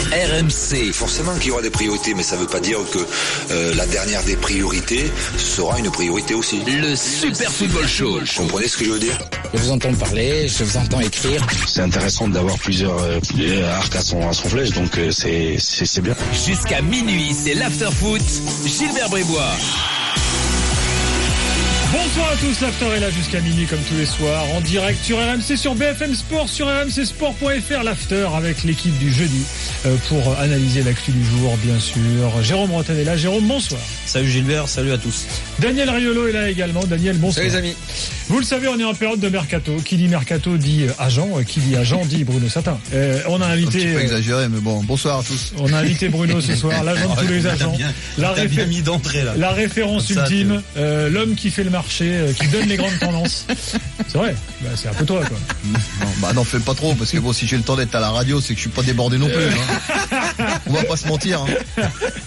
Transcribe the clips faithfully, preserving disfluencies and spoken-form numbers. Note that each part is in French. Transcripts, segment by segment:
R M C. Forcément qu'il y aura des priorités, mais ça ne veut pas dire que euh, la dernière des priorités sera une priorité aussi. Le Super Football Show. Vous comprenez ce que je veux dire ? Je vous entends parler, je vous entends écrire. C'est intéressant d'avoir plusieurs euh, arcs à son, à son flèche, donc euh, c'est, c'est, c'est bien. Jusqu'à minuit, c'est l'Afterfoot. Gilbert Brébois. Bonsoir à tous, l'After est là jusqu'à minuit comme tous les soirs, en direct sur R M C, sur B F M Sport, sur R M C Sport point F R, l'After avec l'équipe du jeudi euh, pour analyser l'actu du jour, bien sûr. Jérôme Rotten est là. Jérôme, bonsoir. Salut Gilbert, salut à tous. Daniel Riolo est là également. Daniel, bonsoir. Salut les amis. Vous le savez, on est en période de mercato. Qui dit mercato dit agent, qui dit agent dit Bruno Satin. Euh, on a invité... Un petit peu exagéré, mais bon, bonsoir à tous. On a invité Bruno ce soir, l'agent de tous les agents. Bien, la, réfé- mis d'entrée, là. la référence ça, ultime, euh, l'homme qui fait le marché, euh, qui donne les grandes tendances. C'est vrai, bah, c'est un peu toi, quoi. Non, bah non, fais pas trop, parce que bon, si j'ai le temps d'être à la radio, c'est que je suis pas débordé non plus. Hein. On va pas se mentir. Hein.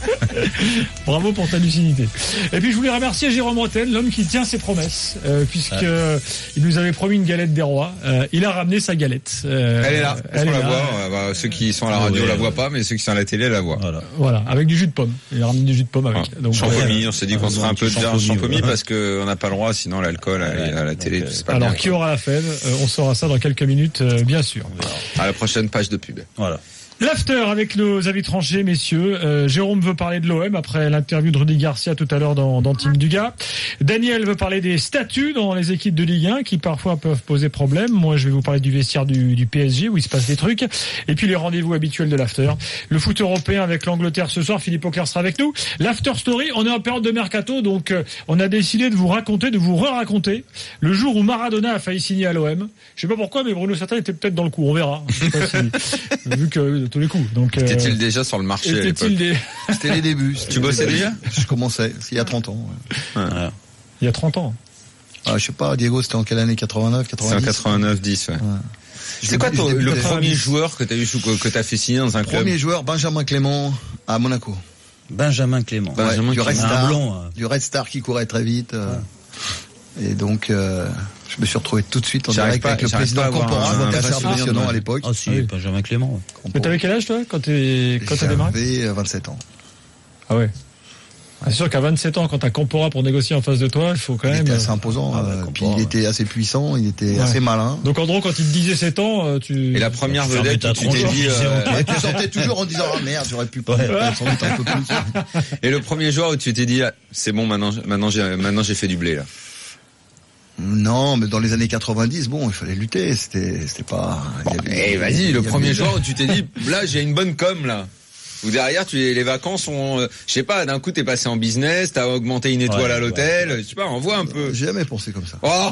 Bravo pour ta lucidité. Et puis je voulais remercier Jérôme Rotten, l'homme qui tient ses promesses, euh, puisque ouais. euh, il nous avait promis une galette des rois. Euh, il a ramené sa galette. Euh, elle est là. Elle on est la là. voit. Euh, bah, ceux qui sont à la radio ouais. la voient pas, mais ceux qui sont à la télé la voient. Voilà. Voilà, avec du jus de pomme. Il a ramené du jus de pomme avec. Ah. Donc champomis. On s'est dit qu'on serait un peu de champomis parce qu'on n'a pas le droit, sinon l'alcool ouais. à la télé, c'est pas bien. Alors qui aura la fève ? On saura ça dans quelques minutes, bien sûr. À la prochaine page de pub. Voilà. L'after avec nos avis tranchés, messieurs. Euh, Jérôme veut parler de l'O M après l'interview de Rudy Garcia tout à l'heure dans, dans Team Dugas. Daniel veut parler des statuts dans les équipes de Ligue un qui parfois peuvent poser problème. Moi, je vais vous parler du vestiaire du, du P S G où il se passe des trucs. Et puis les rendez-vous habituels de l'after. Le foot européen avec l'Angleterre ce soir. Philippe Auclair sera avec nous. L'after story, on est en période de mercato, donc euh, on a décidé de vous raconter, de vous re-raconter le jour où Maradona a failli signer à l'O M. Je sais pas pourquoi, mais Bruno Satin était peut-être dans le coup. On verra. Je sais pas si, vu que tous les coups. Donc, euh, était-il déjà sur le marché à l'époque des... C'était les débuts. Tu bossais déjà ? Je commençais, il y a trente ans. Ouais. Ouais. Il y a trente ans. Ah, je sais pas, Diego, c'était en quelle année ? quatre-vingt-neuf, quatre-vingt-dix ? C'est en quatre-vingt-neuf dix, ouais. ouais. C'est quoi ton, le premier joueur que tu as eu que tu as fait signer dans un club ? Premier joueur, Benjamin Clément à Monaco. Benjamin Clément. Ouais, Benjamin du Red Star, blond, hein. du Red Star qui courait très vite. Euh, ouais. Et donc, euh, je me suis retrouvé tout de suite en direct avec le président Campora. C'était assez impressionnant à l'époque. Ah si, ah, oui. Benjamin Clément. Ouais. Mais t'avais quel âge, toi, quand t'es, quand t'as démarré ? J'avais vingt-sept ans. Ah ouais. C'est sûr qu'à vingt-sept ans, quand t'as Campora pour négocier en face de toi, il faut quand il même. Il était assez imposant, ah, euh, puis il était assez puissant, il était ouais. assez malin. Donc en gros, quand il te disait sept ans, tu. Et la première vedette, tu t'es dit. Euh... tu sortais toujours en disant ah merde, j'aurais pu pas. Ouais. Sans doute un peu plus. Et le premier joueur où tu t'es dit ah, c'est bon, maintenant, maintenant j'ai, maintenant j'ai fait du blé là. Non, mais dans les années quatre-vingt-dix, bon, il fallait lutter. C'était, c'était pas. Bon, et vas-y, le premier joueur où tu t'es dit là, j'ai une bonne com là. Ou derrière, tu les vacances sont, euh, je sais pas, d'un coup t'es passé en business, t'as augmenté une étoile ouais, à l'hôtel, ouais. je sais pas, on voit un peu. Euh, j'ai jamais pensé comme ça. Oh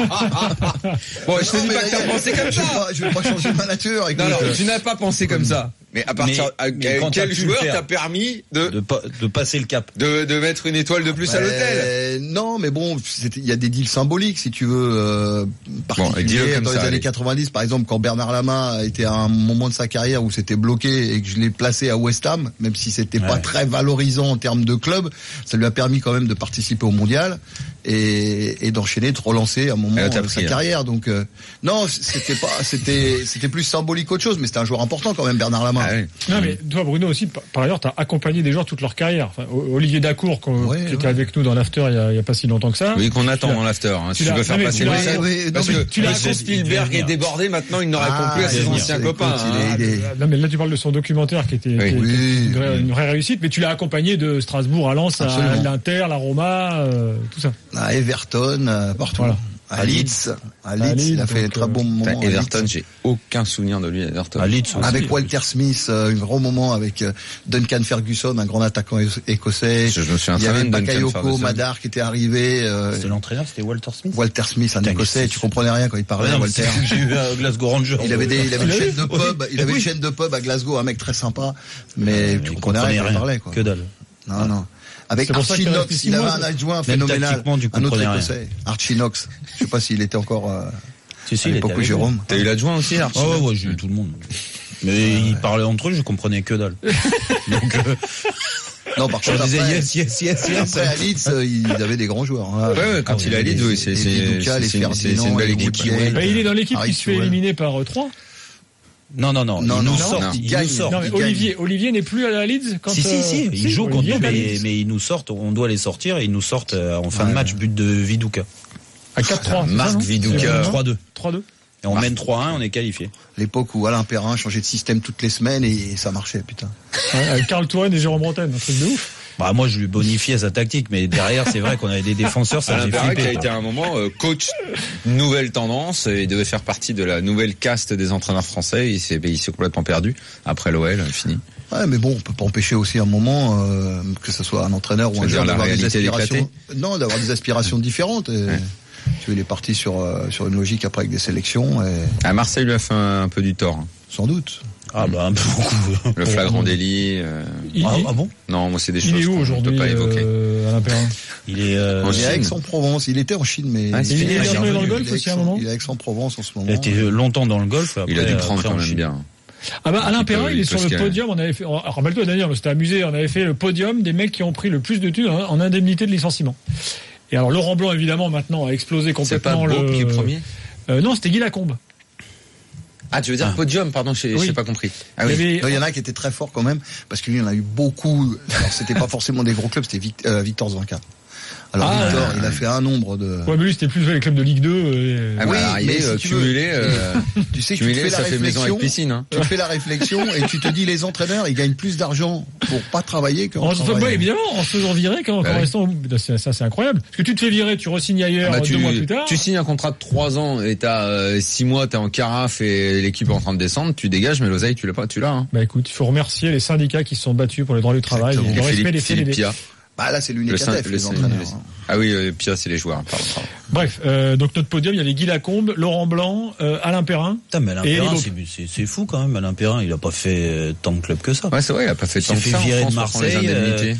bon, je te dis pas que t'as pensé comme ça. Pas, je vais pas changer ma nature. Écoute, non, non, euh... tu n'as pas pensé comme ça. Mais à partir, mais, à, mais à quel joueur t'a permis de, de de passer le cap, de de mettre une étoile de plus bah, à l'hôtel? Non, mais bon, il y a des deals symboliques si tu veux. Euh, particuliers bon, dans les ça, années allez. quatre-vingt-dix, par exemple, quand Bernard Lama était à un moment de sa carrière où c'était bloqué et que je l'ai placé à West Ham, même si c'était ouais. pas très valorisant en termes de club, ça lui a permis quand même de participer au mondial et, et d'enchaîner, de relancer à un moment de sa carrière. Donc euh, non, c'était pas, c'était c'était plus symbolique qu'autre chose, mais c'était un joueur important quand même, Bernard Lama. Ah oui. Non mais toi Bruno aussi, par, par ailleurs, t'as accompagné des joueurs toute leur carrière. Enfin, Olivier Dacour, qui ouais, était ouais. avec nous dans l'after il y, a, il y a pas si longtemps que ça. Oui, qu'on attend dans l'after. Hein, si tu veux faire non, passer le message, oui, parce non, que tu Monsieur Spielberg est débordé maintenant, il ne répond ah, plus à ses anciens bien, copains. Hein. Il est... Non mais là tu parles de son documentaire qui était, oui. qui était une, vraie, une vraie réussite, mais tu l'as accompagné de Strasbourg à Lens, absolument. À l'Inter, la Roma, euh, tout ça. À Everton, euh, partout. Voilà. À Leeds, à Leeds, à Leeds, il a fait un très bon moment. Enfin, Everton, j'ai aucun souvenir de lui à Everton. À Leeds, avec aussi, Walter Smith, euh, un gros moment avec euh, Duncan Ferguson, un grand attaquant écossais. Je, je me suis il y avait Bakayoko Madar qui était arrivé. Euh, c'était l'entraîneur, c'était Walter Smith. Walter Smith, un écossais. Tu comprenais rien quand il parlait. Ouais, non, Walter. J'ai eu à Glasgow Rangers. Il avait des, il avait une chaîne de pub, il avait une chaîne de pub à Glasgow, un mec très sympa, mais tu comprenais rien quand il parlait, quoi. Que dalle. Non, non. Avec Archie Knox, il avait un adjoint phénoménal, un autre écossais, Archie Knox. Je sais pas s'il était encore euh, si, si, à l'époque où Jérôme. T'as eu l'adjoint aussi, Archie? Oh ouais, ouais, j'ai eu tout le monde. Mais euh, ils parlaient entre eux, je comprenais que dalle. Donc, euh, non, par contre, je disais après, yes, yes, yes, yes. Après, à Leeds, euh, il avait des grands joueurs. Hein. Ouais, ouais, quand ah, il est à Leeds, oui, c'est, c'est, c'est, c'est, c'est une belle équipe. Bah, il est dans l'équipe qui se fait éliminer par trois. Non, non, non, non, il non, nous non, sort, non, il, il il gagne. nous sort. Non, mais Olivier, Olivier n'est plus à la Leeds quand Si, si, si, euh, il joue contre nous, mais, Leeds. mais ils nous sortent, on doit les sortir et ils nous sortent en fin ouais. de match, but de Viduka. À quatre trois. Marc Viduka. trois deux. trois deux. Et on mène trois un, on est qualifié. L'époque où Alain Perrin changeait de système toutes les semaines et ça marchait, putain. Ouais, avec Carl Toine et Jérôme Bretagne, un truc de ouf. Bah, moi, je lui bonifiais sa tactique, mais derrière, c'est vrai qu'on avait des défenseurs, ça Alain faisait Perrin qui a flipper. été à un moment euh, coach nouvelle tendance et devait faire partie de la nouvelle caste des entraîneurs français. Il s'est, il s'est complètement perdu après l'O L, fini. Ouais, mais bon, on peut pas empêcher aussi un moment euh, que ce soit un entraîneur ou un joueur d'avoir des aspirations. Non, d'avoir des aspirations différentes. Et... Ouais. Tu vois, il est parti sur euh, sur une logique après avec des sélections. Et... À Marseille, lui a fait un, un peu du tort. Sans doute. Ah bah un peu beaucoup. Le flagrant délit. Euh... Il, ah, ah bon? Non, moi c'est des il choses est où qu'on aujourd'hui, ne peut pas évoquer. Euh, Alain Perrin. Il est euh, il est à Aix-en-Provence. Il était en Chine, mais ah, il est revenu dans le golf aussi à un moment. Il est à Aix-en-Provence en ce moment. Il a été longtemps dans le golf. Après, il a dû prendre quand même Chine. bien. Ah bah Alain Perrin, il est sur le qu'il podium. On avait fait. Rappelle-toi Daniel, on s'était amusé. On avait fait le podium des mecs qui ont pris le plus de thunes en indemnité de licenciement. Et alors Laurent Blanc, évidemment, maintenant a explosé complètement. C'est pas Beau le... qui est premier. Euh, non, c'était Guy Lacombe. Ah, tu veux dire ah. podium, pardon, je n'ai oui. pas compris. Ah oui. Il y, avait... non, il y en a qui étaient très forts quand même, parce qu'il y en a eu beaucoup. Alors, c'était pas forcément des gros clubs, c'était Vic... euh, Victor Zwanka. Alors, ah, Victor, euh... il a fait un nombre de... Ouais, mais lui, c'était plus les clubs de Ligue deux. Et... Ah, bah, oui, arrivé, mais si euh, tu cumulé, veux... euh... tu sais que cumulé, tu te fais ça la fait maison avec piscine, hein. Tu te fais la réflexion et tu te dis, les entraîneurs, ils gagnent plus d'argent pour pas travailler qu'en en travaillant. Ouais, évidemment, en se faisant virer, quand, bah, quand oui. restant, ça, c'est incroyable. Parce que tu te fais virer, tu re-signes ailleurs, ah bah, tu, deux mois plus tard. Tu signes un contrat de trois ans et t'as euh, six mois, t'es en carafe et l'équipe est en train de descendre, tu dégages, mais l'oseille, tu l'as pas, tu l'as, hein. Bah, écoute, il faut remercier les syndicats qui se sont battus pour les droits du travail et le respect des C D D. Bah là, c'est l'UNECATF, les entraîneurs. Ah oui, euh, Pia, c'est les joueurs. Pardon, pardon. Bref, euh, donc notre podium, il y avait Guy Lacombe, Laurent Blanc, euh, Alain Perrin. Putain, mais Alain et Perrin, c'est, c'est, c'est fou quand même. Alain Perrin, il a pas fait euh, tant de clubs que ça. Ouais, c'est vrai, il a pas fait il tant que ça. Il s'est fait virer France, de Marseille, euh,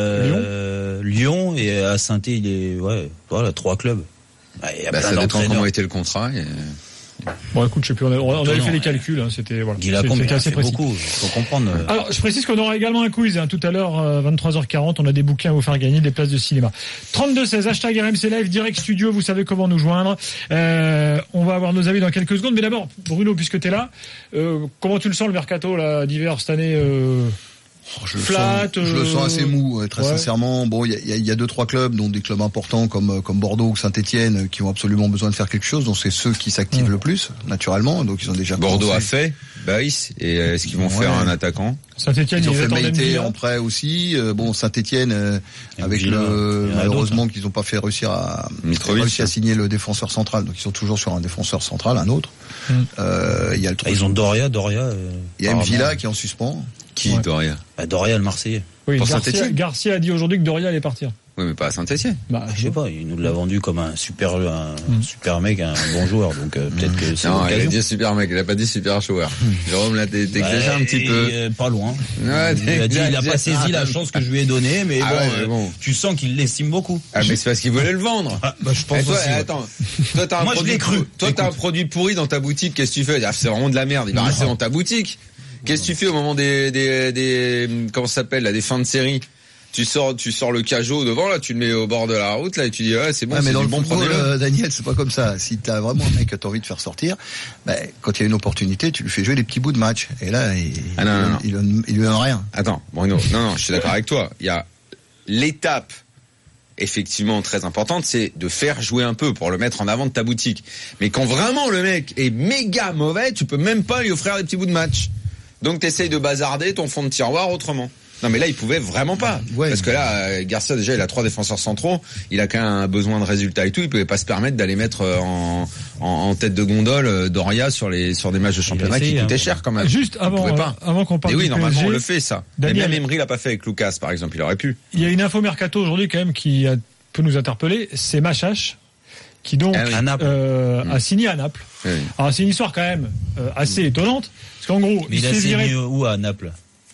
euh, Lyon. Lyon, et à Saint-Étienne, il est, ouais, voilà, trois clubs. Bah, il y a bah, ça dépend comment était le contrat. Et... Bon, écoute, je sais plus, on, a, on avait fait les calculs, hein, c'était, voilà. Guy Lacombe, c'était assez précis. Beaucoup, faut comprendre. Alors, je précise qu'on aura également un quiz, hein, tout à l'heure, euh, vingt-trois heures quarante, on a des bouquins à vous faire gagner, des places de cinéma. trente-deux seize, hashtag R M C Live, direct studio, vous savez comment nous joindre. Euh, on va avoir nos avis dans quelques secondes, mais d'abord, Bruno, puisque t'es là, euh, comment tu le sens, le mercato, là, d'hiver, cette année, euh... Oh, je, Flat, le sens, je le sens assez mou, très ouais. sincèrement. Bon, il y a, y a deux trois clubs, dont des clubs importants comme comme Bordeaux ou Saint-Étienne, qui ont absolument besoin de faire quelque chose. Donc c'est ceux qui s'activent mmh. le plus, naturellement. Donc ils ont déjà. Bordeaux commencé. a fait. Baïs. Et est-ce qu'ils vont ouais. faire un attaquant? Saint-Étienne, ils ont ils fait Maïté en prêt aussi. Euh, bon, Saint-Étienne, euh, avec Villa, le malheureusement hein. qu'ils n'ont pas fait réussir à réussi à signer le défenseur central. Donc ils sont toujours sur un défenseur central, un autre. Il mmh. euh, y a le. Ah, ils ont Doria, Doria. Il euh, y a Villa qui est en suspens. Qui ouais. Doria bah, Doria, le Marseillais. Oui, pour Garcia, Garcia a dit aujourd'hui que Doria allait partir. Oui, mais pas à Saint-Etienne. Bah, je sais pas, il nous l'a vendu comme un super, un mm. super mec, un bon joueur, donc euh, peut-être que c'est non, l'occasion. Il a dit super mec, il a pas dit super joueur. Jérôme, là, t'exagères bah, un petit peu. Euh, pas loin. Ouais, il a dit, il a pas saisi la chance que je lui ai donnée, mais, ah bon, ouais, euh, bon, tu sens qu'il l'estime beaucoup. Ah, mais c'est parce qu'il voulait le vendre. Ah, bah, je pense toi, aussi. Attends, toi, t'as un Moi, produit, je l'ai cru. Toi, t'as un produit pourri dans ta boutique, qu'est-ce que tu fais? Ah, c'est vraiment de la merde, il va rester dans ta boutique. Qu'est-ce que tu fais au moment des, des, des, comment ça s'appelle, là, des fins de série? Tu sors, tu sors le cajot devant, là, tu le mets au bord de la route, là, et tu dis, ouais, c'est bon, ouais, mais c'est dans du le bon, football, euh, Daniel, c'est pas comme ça. Si t'as vraiment un mec que t'as envie de faire sortir, ben, quand il y a une opportunité, tu lui fais jouer des petits bouts de match. Et là, il, ah, non, il, non, non. il, il, il lui donne rien. Attends, Bruno, non, non, je suis d'accord avec toi. Il y a l'étape, effectivement, très importante, c'est de faire jouer un peu pour le mettre en avant de ta boutique. Mais quand vraiment le mec est méga mauvais, tu peux même pas lui offrir des petits bouts de match. Donc t'essayes de bazarder ton fond de tiroir autrement. Non mais là il pouvait vraiment pas ouais, parce que là Garcia déjà il a trois défenseurs centraux, il a quand même un besoin de résultats et tout, il pouvait pas se permettre d'aller mettre en, en, en tête de gondole Doria sur les sur des matchs de championnat essayé, qui coûtaient hein. cher quand même. Juste avant euh, avant qu'on parle. Et oui du normalement P S G, on le fait ça. Daniel, et même Emery l'a pas fait avec Lucas par exemple, il aurait pu. Il y a une info mercato aujourd'hui quand même qui a, peut nous interpeller, c'est Machache qui donc ah oui. euh, mmh. a signé à Naples. Oui. Alors c'est une histoire quand même euh, assez mmh. étonnante parce qu'en gros mais il, il a signé virer... où à Naples?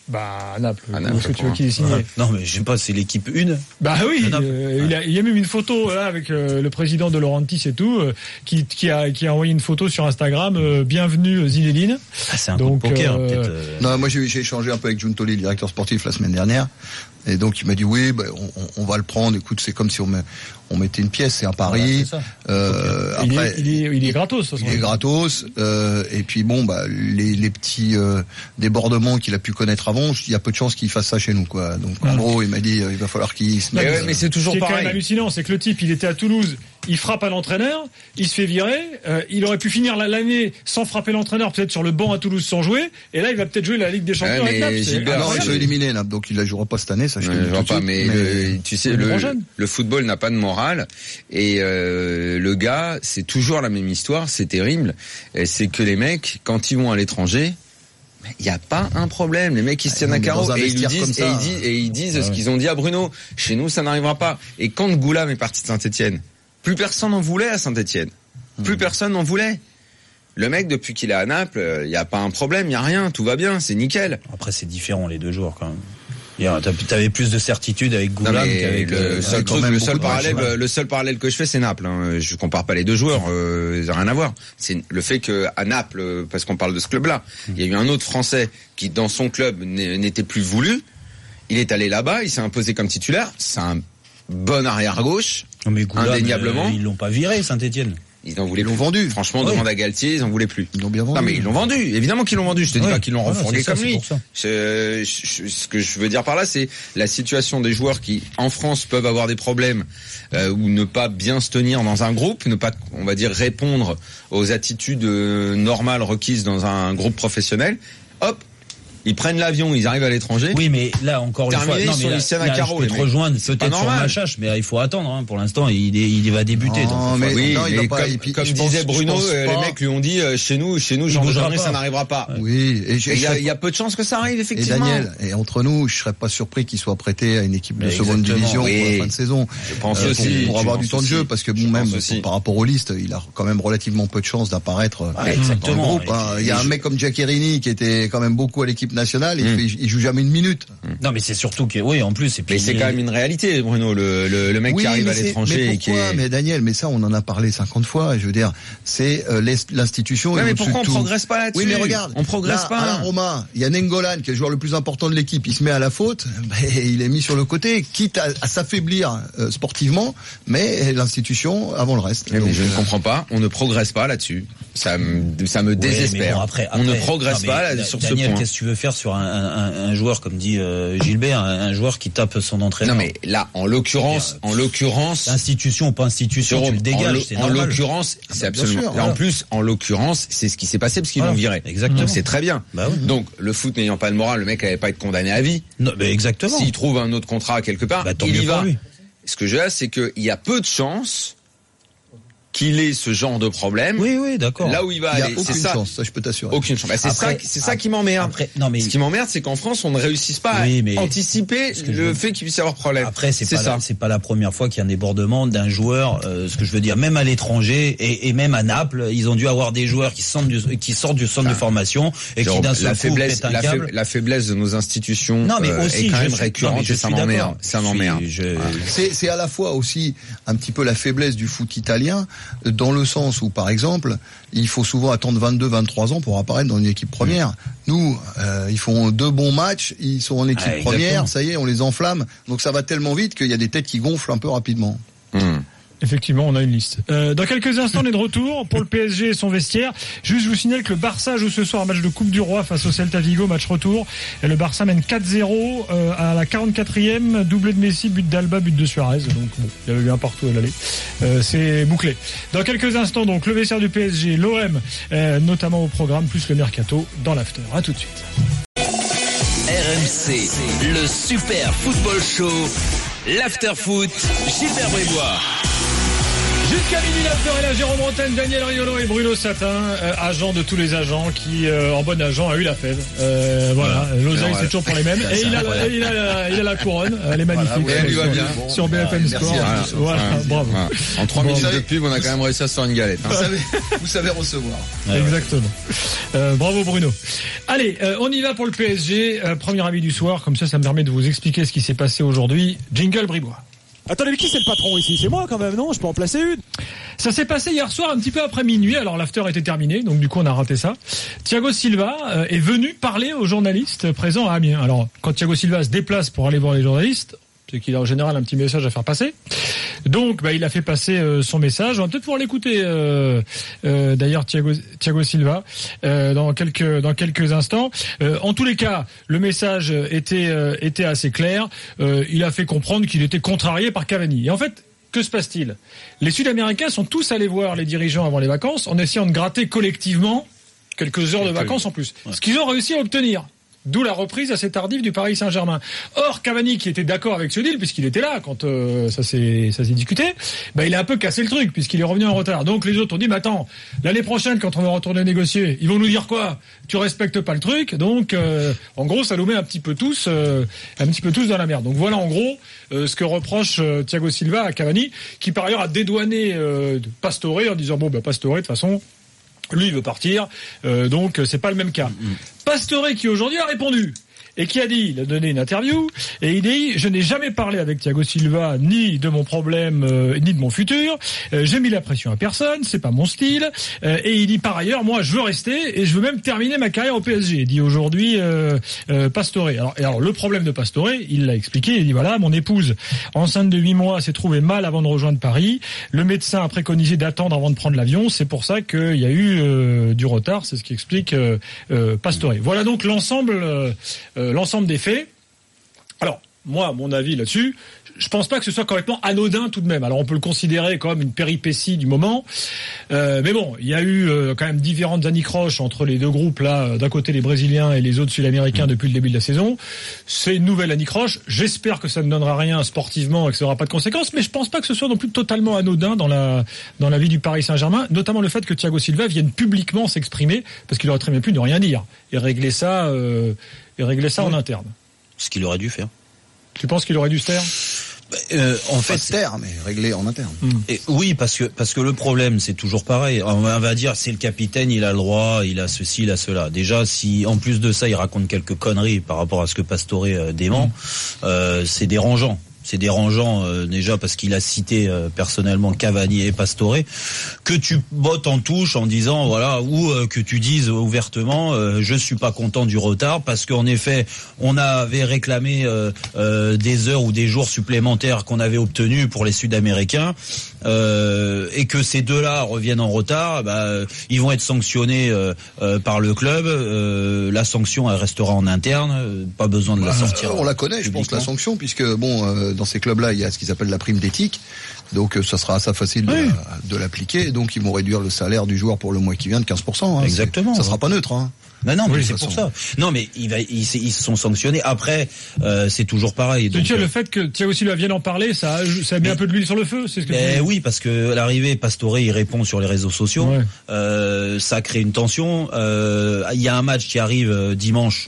Bah, à Naples. À Naples, Est-ce que tu veux qu'il ait signé? Non, mais je sais pas, c'est l'équipe une. Bah oui, euh, il, a, il y a même une photo là avec euh, le président de Laurentis et tout, euh, qui, qui, a, qui a envoyé une photo sur Instagram. Euh, bienvenue Zinedine. Ah, c'est un Donc, coup de poker, euh, peut-être. Euh... Non, moi j'ai, j'ai échangé un peu avec Giuntoli, le directeur sportif, la semaine dernière. Et donc il m'a dit oui, bah, on, on va le prendre. Écoute, c'est comme si on, met, on mettait une pièce, c'est un pari. Voilà, c'est euh, il, après, est, il, est, il est gratos. Il est gratos. Euh, et puis bon, bah les, les petits euh, débordements qu'il a pu connaître avant, il y a peu de chances qu'il fasse ça chez nous, quoi. Donc en mmh. gros, il m'a dit euh, il va falloir qu'il se. Mais, ouais, mais c'est toujours pareil. Ce qui est pareil. quand même hallucinant, c'est que le type, il était à Toulouse. Il frappe un entraîneur, il se fait virer, euh, il aurait pu finir l'année sans frapper l'entraîneur, peut-être sur le banc à Toulouse sans jouer, et là il va peut-être jouer la Ligue des Champions ouais, avec Naples. Ah non, ils sont éliminés Naples, donc il la jouera pas cette année, ça je te dis tout de suite. Mais, mais le, tu sais, le, le football n'a pas de morale, et euh, le gars, c'est toujours la même histoire, c'est terrible, et c'est que les mecs, quand ils vont à l'étranger, il n'y a pas un problème. Les mecs, ils se tiennent à carreau et ils lui disent, et ils disent, et ils disent ouais. ce qu'ils ont dit à Bruno. Chez nous, ça n'arrivera pas. Et quand Goulam est parti de Saint-Etienne, plus personne n'en voulait à Saint-Etienne. Plus mmh. personne n'en voulait. Le mec, depuis qu'il est à Naples, il n'y a pas un problème, il n'y a rien, tout va bien, c'est nickel. Après, c'est différent les deux joueurs quand même. T'avais plus de certitude avec Goulam qu'avec le euh, seul truc, le seul parallèle, matchs, le seul parallèle que je fais, c'est Naples. Hein. Je compare pas les deux joueurs, euh, ça n'a rien à voir. C'est le fait que à Naples, parce qu'on parle de ce club-là, il y a eu un autre Français qui, dans son club, n'était plus voulu. Il est allé là-bas, il s'est imposé comme titulaire. C'est un bon arrière gauche, indéniablement. Euh, ils l'ont pas viré, Saint-Etienne. Ils en voulaient ils l'ont vendu. Franchement, oui. demande à Galtier, ils en voulaient plus. Ils l'ont bien vendu. Non mais ils l'ont vendu. Évidemment qu'ils l'ont vendu. Je te dis oui. pas qu'ils l'ont voilà, refourgué ça, comme lui. Je, je, ce que je veux dire par là, c'est la situation des joueurs qui, en France, peuvent avoir des problèmes euh, ou ne pas bien se tenir dans un groupe, ne pas, on va dire, répondre aux attitudes euh, normales requises dans un groupe professionnel. Hop. Ils prennent l'avion, ils arrivent à l'étranger. Oui, mais là encore Terminé, une fois, non, mais sur là, les là, carreaux, je peux te rejoindre peut-être sur Machache, mais il faut attendre. Hein. Pour l'instant, il, est, il va débuter. Non, donc, mais, oui, non, il mais va pas, comme, puis, comme pense, disait Bruno, euh, les mecs lui ont dit euh, chez nous, chez nous, Jean de Jean, ça n'arrivera pas. Oui, et il y, y a peu de chances que ça arrive effectivement. Et Daniel, et entre nous, je serais pas surpris qu'il soit prêté à une équipe de mais seconde division oui. pour la fin de saison. Je pense euh, aussi pour, pour avoir du temps aussi. de jeu, parce que bon, même par rapport aux listes, il a quand même relativement peu de chances d'apparaître dans le groupe. Il y a un mec comme Giaccherini qui était quand même beaucoup à l'équipe nationale, il joue jamais une minute. Non, mais c'est surtout que, oui, en plus, et puis. Mais c'est quand même une réalité, Bruno, le, le, le mec oui, qui arrive à l'étranger mais et qui est. Mais Daniel, mais ça, on en a parlé cinquante fois. Je veux dire, c'est euh, l'institution. Ouais, mais pourquoi on tout. progresse pas là-dessus? Oui, mais regarde, on progresse là, pas. À la Roma, il y a Nengolan qui est le joueur le plus important de l'équipe. Il se met à la faute, mais il est mis sur le côté, quitte à, à s'affaiblir euh, sportivement, mais l'institution avant le reste. Mais, Donc, mais je euh... ne comprends pas. On ne progresse pas là-dessus. Ça me, ça me ouais, désespère. Bon, après, après, on ne progresse non, pas là, sur Daniel, ce point. Qu'est-ce que tu veux faire sur un, un, un joueur comme dit euh, Gilbert, un, un joueur qui tape son entraîneur? Non, mais là, en l'occurrence, en l'occurrence, institution ou pas institution, tu le dégages. En l'occurrence, c'est absolument. Sûr, voilà. En plus, en l'occurrence, c'est ce qui s'est passé parce qu'ils voilà. l'ont viré. Exactement. Donc c'est très bien. Bah oui. Donc le foot n'ayant pas de morale, le mec n'allait pas être condamné à vie. Non, mais exactement. S'il trouve un autre contrat quelque part, bah, il y va. Lui. Ce que je veux dire, c'est qu'il y a peu de chances qu'il ait ce genre de problème. Oui, oui, d'accord. Là où il va il y a aller, aucune c'est ça. chance, ça je peux t'assurer. Aucune chance. Bah, c'est ça, c'est ça qui m'emmerde. Non, mais ce qui m'emmerde, c'est qu'en France, on ne réussisse pas oui, mais à anticiper le je... fait qu'il puisse y avoir problème. Après, c'est pas, c'est pas la première fois qu'il y a un débordement d'un joueur. Euh, ce que je veux dire, même à l'étranger et, et même à Naples, ils ont dû avoir des joueurs qui sortent du, qui sortent du centre ah. de formation et genre, qui d'un seul coup faiblesse, un la, câble. la faiblesse de nos institutions non, mais aussi, euh, est quand même je, récurrente et ça m'emmerde. Ça m'emmerde. C'est, c'est à la fois aussi un petit peu la faiblesse du foot italien dans le sens où, par exemple, il faut souvent attendre vingt-deux, vingt-trois ans pour apparaître dans une équipe première. Mmh. Nous, euh, ils font deux bons matchs, ils sont en équipe ah, première, ça y est, on les enflamme. Donc ça va tellement vite qu'il y a des têtes qui gonflent un peu rapidement. Mmh. Effectivement, on a une liste. Euh, dans quelques instants, on est de retour pour le P S G et son vestiaire. Juste, je vous signale que le Barça joue ce soir un match de Coupe du Roi face au Celta Vigo, match retour. Et le Barça mène quatre zéro euh, à la quarante-quatrième, doublé de Messi, but d'Alba, but de Suarez. Donc, bon, il y avait eu un partout à l'aller. Euh, c'est bouclé. Dans quelques instants, donc, le vestiaire du P S G, l'O M, euh, notamment au programme, plus le Mercato dans l'after. À tout de suite. R M C, le Super Football Show, l'After Foot, Gilbert Bribois. Jusqu'à midi, l'after est là, Jérôme Bretagne, Daniel Riolo et Bruno Satin, euh, agents de tous les agents qui, euh, en bon agent, a eu la fève. Euh, voilà, voilà. L'oseille, c'est toujours pour les mêmes. Et il a, la, il, a la, il a la couronne, elle est magnifique. Voilà, lui va bien. Sur B F M Sport. Voilà, voilà, bravo. Voilà. En trois minutes de pub, on a quand même réussi à se faire une galette. Hein. Vous, savez, vous savez recevoir. Exactement. Euh, bravo Bruno. Allez, euh, on y va pour le P S G. Euh, premier avis du soir, comme ça, ça me permet de vous expliquer ce qui s'est passé aujourd'hui. Jingle Bribois. Attendez, mais qui c'est le patron ici? C'est moi quand même, non? Je peux en placer une? Ça s'est passé hier soir un petit peu après minuit, alors l'after était terminé, donc du coup on a raté ça. Thiago Silva euh, est venu parler aux journalistes présents à Amiens. Alors quand Thiago Silva se déplace pour aller voir les journalistes, c'est qu'il a en général un petit message à faire passer. Donc bah, il a fait passer euh, son message. On va peut-être pouvoir l'écouter euh, euh, d'ailleurs Thiago, Thiago Silva euh, dans quelques dans quelques instants. Euh, en tous les cas, le message était euh, était assez clair. Euh, il a fait comprendre qu'il était contrarié par Cavani. Et en fait, que se passe-t-il? Les Sud-Américains sont tous allés voir les dirigeants avant les vacances en essayant de gratter collectivement quelques heures de vacances en plus. Ouais. Ce qu'ils ont réussi à obtenir. D'où la reprise assez tardive du Paris Saint-Germain. Or, Cavani, qui était d'accord avec ce deal, puisqu'il était là quand euh, ça s'est ça s'est discuté, bah, il a un peu cassé le truc, puisqu'il est revenu en retard. Donc les autres ont dit, mais attends, l'année prochaine, quand on va retourner négocier, ils vont nous dire quoi? Tu respectes pas le truc. Donc, euh, en gros, ça nous met un petit peu tous, euh, un petit peu tous dans la merde. Donc voilà, en gros, euh, ce que reproche euh, Thiago Silva à Cavani, qui par ailleurs a dédouané euh, Pastore en disant, bon, bah Pastore, de toute façon, lui, il veut partir, euh, donc c'est pas le même cas. Mmh. Pastore, qui aujourd'hui a répondu et qui a dit, il a donné une interview, et il dit, je n'ai jamais parlé avec Thiago Silva, ni de mon problème, euh, ni de mon futur, euh, j'ai mis la pression à personne, c'est pas mon style, euh, et il dit, par ailleurs, moi, je veux rester, et je veux même terminer ma carrière au P S G, il dit aujourd'hui euh, euh, Pastore. Alors, et alors, le problème de Pastore, il l'a expliqué, il dit, voilà, mon épouse, enceinte de huit mois, s'est trouvée mal avant de rejoindre Paris, le médecin a préconisé d'attendre avant de prendre l'avion, c'est pour ça qu'il y a eu euh, du retard, c'est ce qui explique euh, euh, Pastore. Voilà donc l'ensemble... Euh, l'ensemble des faits. Alors, moi, mon avis là-dessus, je pense pas que ce soit complètement anodin tout de même. Alors, on peut le considérer comme une péripétie du moment. Euh, mais bon, il y a eu euh, quand même différentes anicroches entre les deux groupes, là, d'un côté les Brésiliens et les autres Sud-Américains depuis le début de la saison. C'est une nouvelle anicroche. J'espère que ça ne donnera rien sportivement et que ça n'aura pas de conséquences, mais je pense pas que ce soit non plus totalement anodin dans la, dans la vie du Paris Saint-Germain, notamment le fait que Thiago Silva vienne publiquement s'exprimer, parce qu'il aurait très bien pu ne rien dire et régler ça, euh, et régler ça oui. en interne. Ce qu'il aurait dû faire. Tu penses qu'il aurait dû se taire? Euh, en fait, se taire, mais régler en interne. Et oui, parce que parce que le problème, c'est toujours pareil. On va dire, c'est le capitaine, il a le droit, il a ceci, il a cela. Déjà, si en plus de ça, il raconte quelques conneries par rapport à ce que Pastore euh, dément, mmh. euh, c'est dérangeant. C'est dérangeant euh, déjà parce qu'il a cité euh, personnellement Cavani et Pastore, que tu bottes en touche en disant voilà, ou euh, que tu dises ouvertement euh, je suis pas content du retard parce qu'en effet on avait réclamé euh, euh, des heures ou des jours supplémentaires qu'on avait obtenus pour les Sud-Américains euh, et que ces deux-là reviennent en retard, bah, ils vont être sanctionnés euh, euh, par le club. Euh, la sanction elle restera en interne, euh, pas besoin de la sortir. Euh, on la connaît, je pense la sanction puisque bon. Euh, dans ces clubs-là, il y a ce qu'ils appellent la prime d'éthique. Donc, ça sera assez facile de, oui. la, de l'appliquer. Donc, ils vont réduire le salaire du joueur pour le mois qui vient de quinze pour cent. Hein. Exactement. Ça sera pas neutre. Hein. Non, non, mais oui, c'est pour ça. Non, mais il va, ils, ils sont sanctionnés. Après, euh, c'est toujours pareil. Donc, tu vois, euh, le fait que Thiago Silva vienne en parler, ça, ça met mais, un peu de l'huile sur le feu. C'est ce que mais tu oui, parce que à l'arrivée, Pastore, il répond sur les réseaux sociaux. Ouais. Euh, ça crée une tension. Euh, il y a un match qui arrive euh, dimanche.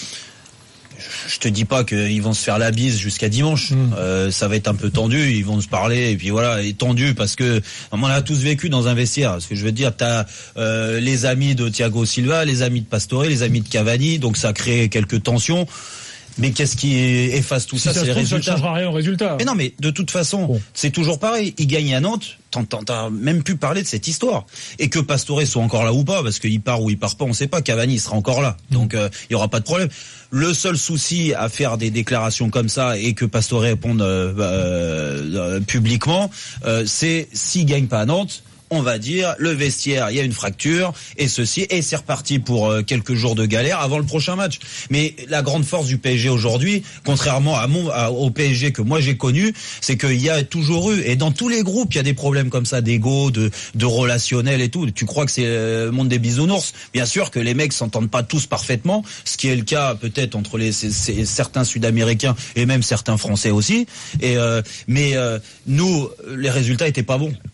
Je te dis pas qu'ils vont se faire la bise jusqu'à dimanche. Mmh. Euh, ça va être un peu tendu. Ils vont se parler et puis voilà, et tendu parce que on a tous vécu dans un vestiaire. Ce que je veux dire, t'as euh, les amis de Thiago Silva, les amis de Pastore, les amis de Cavani, donc ça crée quelques tensions. Mais qu'est-ce qui efface tout si ça, ça C'est les résultats. Ça ne changera rien au résultat. Mais non, mais de toute façon, bon. c'est toujours pareil. Il gagne à Nantes. T'as même pu parler de cette histoire. Et que Pastore soit encore là ou pas, parce qu'il part ou il part pas, on sait pas. Cavani sera encore là. Donc, il euh, y aura pas de problème. Le seul souci à faire des déclarations comme ça et que Pastore réponde euh, euh, publiquement, euh, c'est s'il gagne pas à Nantes, on va dire, le vestiaire, il y a une fracture, et ceci, et c'est reparti pour euh, quelques jours de galère avant le prochain match. Mais la grande force du P S G aujourd'hui, contrairement à mon, à, au P S G que moi j'ai connu, c'est qu'il y a toujours eu, et dans tous les groupes, il y a des problèmes comme ça, d'ego, de, de relationnel et tout. Tu crois que c'est le monde des bisounours? Bien sûr que les mecs s'entendent pas tous parfaitement, ce qui est le cas peut-être entre les c'est, c'est, certains Sud-Américains et même certains Français aussi. Et euh, mais euh, nous, les résultats étaient pas bons.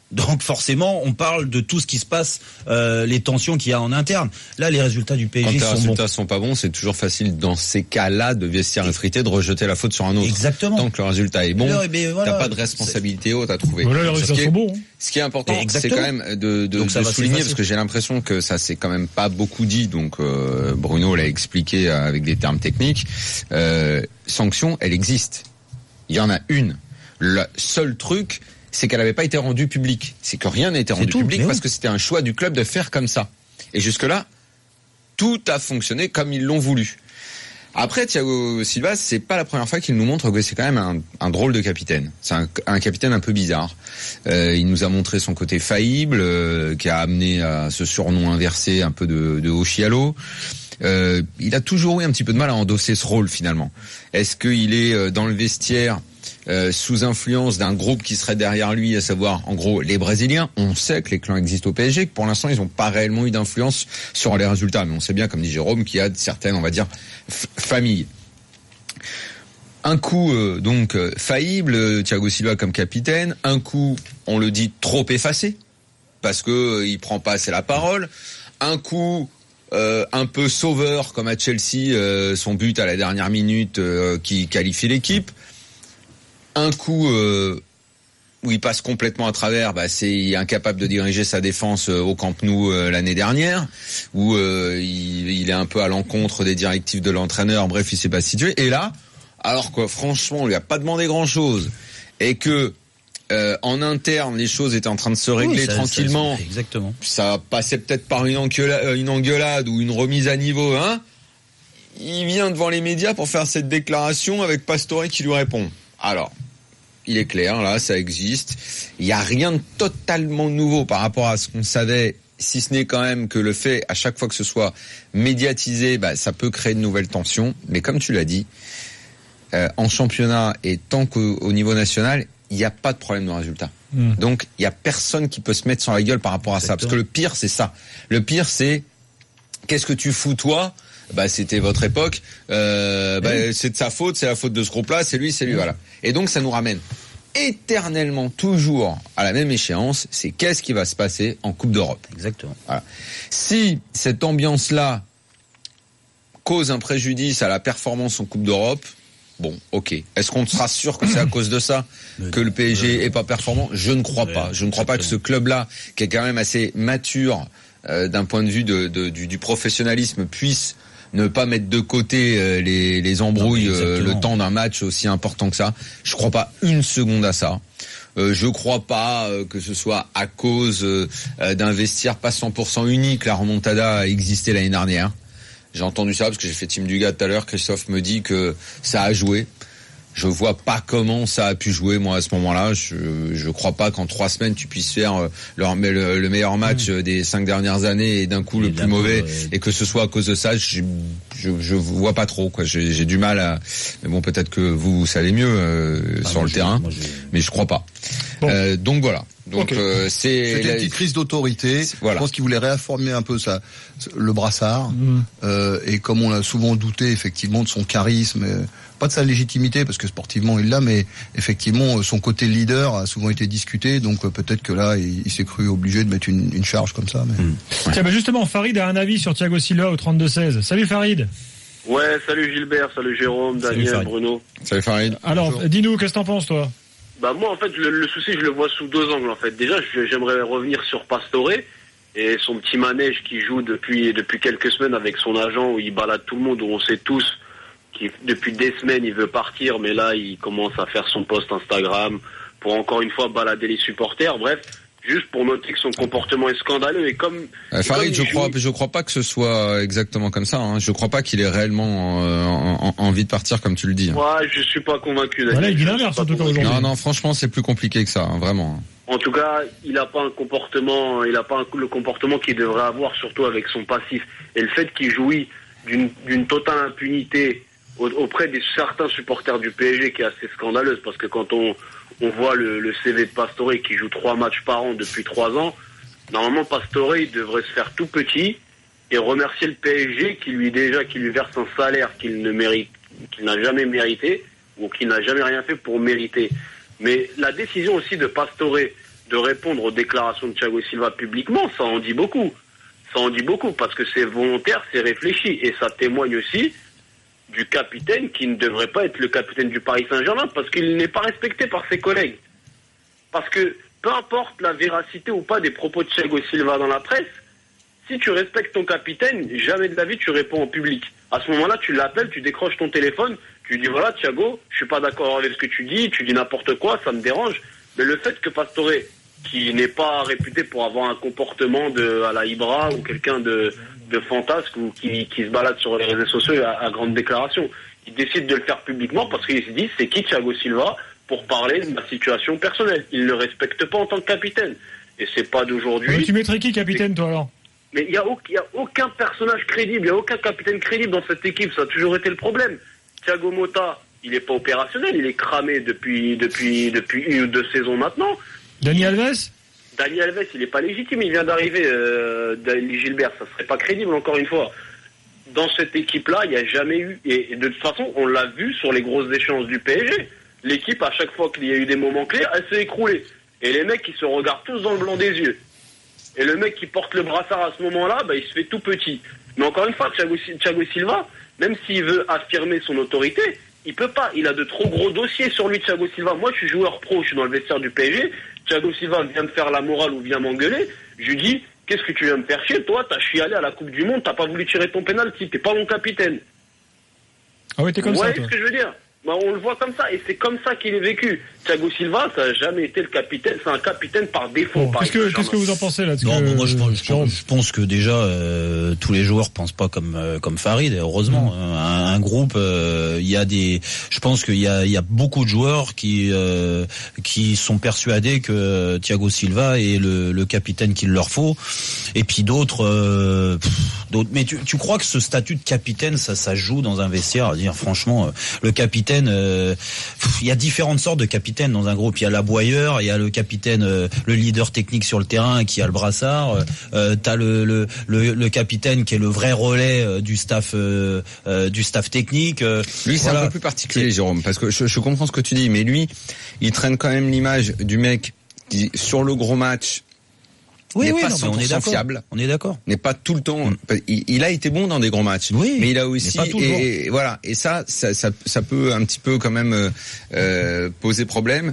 Donc forcément, on parle de tout ce qui se passe, euh, les tensions qu'il y a en interne. Là, les résultats du P S G Quand sont les résultats bons. sont pas bons, c'est toujours facile dans ces cas-là de vestiaire effrité de rejeter la faute sur un autre. Exactement. Tant que le résultat est bon, Alors, eh bien, voilà, t'as pas de responsabilité haute à trouver. Voilà, les résultats ce, qui est, sont bons. ce qui est important, Exactement. c'est quand même de, de, Donc, ça de va souligner, s'effacer. parce que j'ai l'impression que ça s'est quand même pas beaucoup dit, donc euh, Bruno l'a expliqué avec des termes techniques. Euh, sanction, elle existe. Il y en a une. Le seul truc, c'est qu'elle n'avait pas été rendue publique. C'est que rien n'a été rendu tout, public mais parce oui. que c'était un choix du club de faire comme ça. Et jusque-là, tout a fonctionné comme ils l'ont voulu. Après, Thiago Silva, c'est pas la première fois qu'il nous montre que c'est quand même un, un drôle de capitaine. C'est un, un capitaine un peu bizarre. Euh, il nous a montré son côté faillible, euh, qui a amené à ce surnom inversé un peu de, de Oshialo. Euh, il a toujours eu un petit peu de mal à endosser ce rôle finalement. Est-ce qu'il est dans le vestiaire Euh, sous influence d'un groupe qui serait derrière lui, à savoir en gros les Brésiliens? On sait que les clans existent au P S G, que pour l'instant ils n'ont pas réellement eu d'influence sur les résultats, mais on sait bien, comme dit Jérôme, qu'il y a certaines, on va dire, f- familles. Un coup euh, donc euh, faillible, euh, Thiago Silva comme capitaine. Un coup, on le dit, trop effacé parce que euh, il prend pas assez la parole. Un coup, euh, un peu sauveur comme à Chelsea, euh, son but à la dernière minute euh, qui qualifie l'équipe. Un coup euh, où il passe complètement à travers, bah, c'est incapable de diriger sa défense euh, au Camp Nou euh, l'année dernière, où euh, il, il est un peu à l'encontre des directives de l'entraîneur. Bref, il s'est pas situé. Et là, alors que franchement, on lui a pas demandé grand-chose, et que euh, en interne les choses étaient en train de se régler Oui, ça, tranquillement. ça, exactement. Ça passait peut-être par une engueulade, une engueulade ou une remise à niveau, hein. Il vient devant les médias pour faire cette déclaration avec Pastore qui lui répond. Alors, il est clair, là, ça existe. Il n'y a rien de totalement nouveau par rapport à ce qu'on savait, si ce n'est quand même que le fait, à chaque fois que ce soit médiatisé, bah, ça peut créer de nouvelles tensions. Mais comme tu l'as dit, euh, en championnat et tant qu'au au niveau national, il n'y a pas de problème de résultat. Mmh. Donc, il n'y a personne qui peut se mettre sur la gueule par rapport à ça. Parce que le pire, c'est ça. Le pire, c'est qu'est-ce que tu fous, toi ? Bah, c'était votre époque. Euh, bah, mmh. C'est de sa faute, c'est la faute de ce groupe-là, c'est lui, c'est lui, mmh. voilà. Et donc, ça nous ramène éternellement, toujours à la même échéance. C'est qu'est-ce qui va se passer en Coupe d'Europe. Exactement. Voilà. Si cette ambiance-là cause un préjudice à la performance en Coupe d'Europe, bon, ok. Est-ce qu'on sera sûr que c'est à cause de ça que le P S G est pas performant ? Je ne crois pas. Je ne crois pas que ce club-là, qui est quand même assez mature euh, d'un point de vue de, de, du, du professionnalisme, puisse ne pas mettre de côté euh, les, les embrouilles euh, le temps d'un match aussi important que ça. Je crois pas une seconde à ça. Euh, je crois pas euh, que ce soit à cause euh, d'un vestiaire pas cent pour cent unique. La remontada a existé l'année dernière. J'ai entendu ça parce que j'ai fait Team Dugas tout à l'heure. Christophe me dit que ça a joué. Je vois pas comment ça a pu jouer, moi, à ce moment-là. Je, je crois pas qu'en trois semaines, tu puisses faire le, le, le meilleur match mmh. des cinq dernières années et d'un coup et le plus mauvais, peu, ouais. et que ce soit à cause de ça. Je, je, je vois pas trop, quoi. J'ai, j'ai du mal à. Mais bon, peut-être que vous, vous savez mieux euh, ah, sur le terrain, moi, mais je crois pas. Bon. Euh, donc voilà. Donc okay. euh, c'est c'était une petite crise d'autorité. Voilà. Je pense qu'il voulait réaffirmer un peu ça, le brassard, mmh. euh, et comme on l'a souvent douté effectivement de son charisme. Euh, pas de sa légitimité parce que sportivement il l'a, mais effectivement son côté leader a souvent été discuté, donc peut-être que là il, il s'est cru obligé de mettre une, une charge comme ça. Mais... Mmh. Ouais. Tiens, bah justement, Farid a un avis sur Thiago Silva au trente-deux seize. Salut Farid. Ouais, salut Gilbert, salut Jérôme, Daniel, salut Bruno. Salut Farid. Alors, bonjour. Dis-nous, qu'est-ce que t'en penses toi ? Bah moi en fait le, le souci je le vois sous deux angles en fait. Déjà j'aimerais revenir sur Pastore et son petit manège qui joue depuis depuis quelques semaines avec son agent où il balade tout le monde, où on sait tous qui depuis des semaines il veut partir, mais là il commence à faire son post Instagram pour encore une fois balader les supporters. Bref, juste pour noter que son comportement est scandaleux et comme euh, Farid, je joue... crois je crois pas que ce soit exactement comme ça, hein. Je crois pas qu'il ait réellement euh, en, en, envie de partir comme tu le dis. Ouais, je suis pas convaincu. Voilà, il dit l'inverse en tout cas aujourd'hui. Non non, franchement, c'est plus compliqué que ça, hein, vraiment. En tout cas, il a pas un comportement, il a pas un, le comportement qu'il devrait avoir, surtout avec son passif et le fait qu'il jouit d'une d'une totale impunité auprès des certains supporters du P S G qui est assez scandaleuse, parce que quand on on voit le, le C V de Pastore qui joue trois matchs par an depuis trois ans, normalement Pastore il devrait se faire tout petit et remercier le P S G qui lui déjà qui lui verse un salaire qu'il ne mérite, qu'il n'a jamais mérité ou qu'il n'a jamais rien fait pour mériter. Mais la décision aussi de Pastore de répondre aux déclarations de Thiago Silva publiquement, ça en dit beaucoup. Ça en dit beaucoup parce que c'est volontaire, c'est réfléchi. Et ça témoigne aussi du capitaine qui ne devrait pas être le capitaine du Paris Saint-Germain parce qu'il n'est pas respecté par ses collègues. Parce que peu importe la véracité ou pas des propos de Thiago Silva dans la presse, si tu respectes ton capitaine, jamais de la vie tu réponds en public. À ce moment-là, tu l'appelles, tu décroches ton téléphone, tu dis voilà Thiago, je suis pas d'accord avec ce que tu dis, tu dis n'importe quoi, ça me dérange. Mais le fait que Pastore, qui n'est pas réputé pour avoir un comportement de à la Ibra ou quelqu'un de, de fantasque ou qui, qui se balade sur les réseaux sociaux à, à grande déclaration, il décide de le faire publiquement parce qu'il se dit c'est qui Thiago Silva pour parler de ma situation personnelle. Il ne le respecte pas en tant que capitaine. Et c'est pas d'aujourd'hui. Mais tu mettrais qui capitaine, toi, alors? Mais il n'y a, a aucun personnage crédible, il n'y a aucun capitaine crédible dans cette équipe. Ça a toujours été le problème. Thiago Motta, il n'est pas opérationnel, il est cramé depuis, depuis, depuis une ou deux saisons maintenant. Dani Alves Dani Alves, il n'est pas légitime, il vient d'arriver. Euh, Dani Gilbert, ça serait pas crédible, encore une fois. Dans cette équipe-là, il n'y a jamais eu... Et de toute façon, on l'a vu sur les grosses échéances du P S G. L'équipe, à chaque fois qu'il y a eu des moments clés, elle s'est écroulée. Et les mecs, ils se regardent tous dans le blanc des yeux. Et le mec qui porte le brassard à ce moment-là, bah, il se fait tout petit. Mais encore une fois, Thiago, Thiago Silva, même s'il veut affirmer son autorité, il peut pas. Il a de trop gros dossiers sur lui, Thiago Silva. Moi, je suis joueur pro, je suis dans le vestiaire du P S G. Thiago Silva vient me faire la morale ou vient m'engueuler. Je lui dis, qu'est-ce que tu viens me faire chier? Toi, t'as chialé à la Coupe du Monde, t'as pas voulu tirer ton pénalty, t'es pas mon capitaine. Ah oui, t'es comme ouais, ça, toi. Vous voyez ce que je veux dire? Bah, on le voit comme ça, et c'est comme ça qu'il est vécu. Thiago Silva, ça n'a jamais été le capitaine, c'est un capitaine par défaut. Bon, qu'est-ce, que, qu'est-ce que vous en pensez là? Non, que, bon, moi je pense, je, pense, je pense que déjà euh, tous les joueurs pensent pas comme euh, comme Farid. Heureusement, mmh. un, un groupe, il euh, y a des, je pense qu'il y a il y a beaucoup de joueurs qui euh, qui sont persuadés que Thiago Silva est le, le capitaine qu'il leur faut, et puis d'autres, euh, pff, d'autres. Mais tu, tu crois que ce statut de capitaine, ça ça joue dans un vestiaire? À dire franchement, le capitaine, il euh, y a différentes sortes de capitaines dans un groupe. Il y a l'aboyeur, il y a le capitaine, euh, le leader technique sur le terrain qui a le brassard. Euh, t'as le, le le le capitaine qui est le vrai relais euh, du staff euh, euh, du staff technique. Euh, lui, c'est voilà. un peu plus particulier, Jérôme, parce que je, je comprends ce que tu dis, mais lui, il traîne quand même l'image du mec qui, sur le gros match, oui, n'est oui, pas non, cent pour cent on est d'accord. fiable. On est d'accord. N'est pas tout le temps. Il, il a été bon dans des grands matchs, oui, mais il a aussi mais et, et voilà. Et ça, ça, ça, ça peut un petit peu quand même euh, poser problème.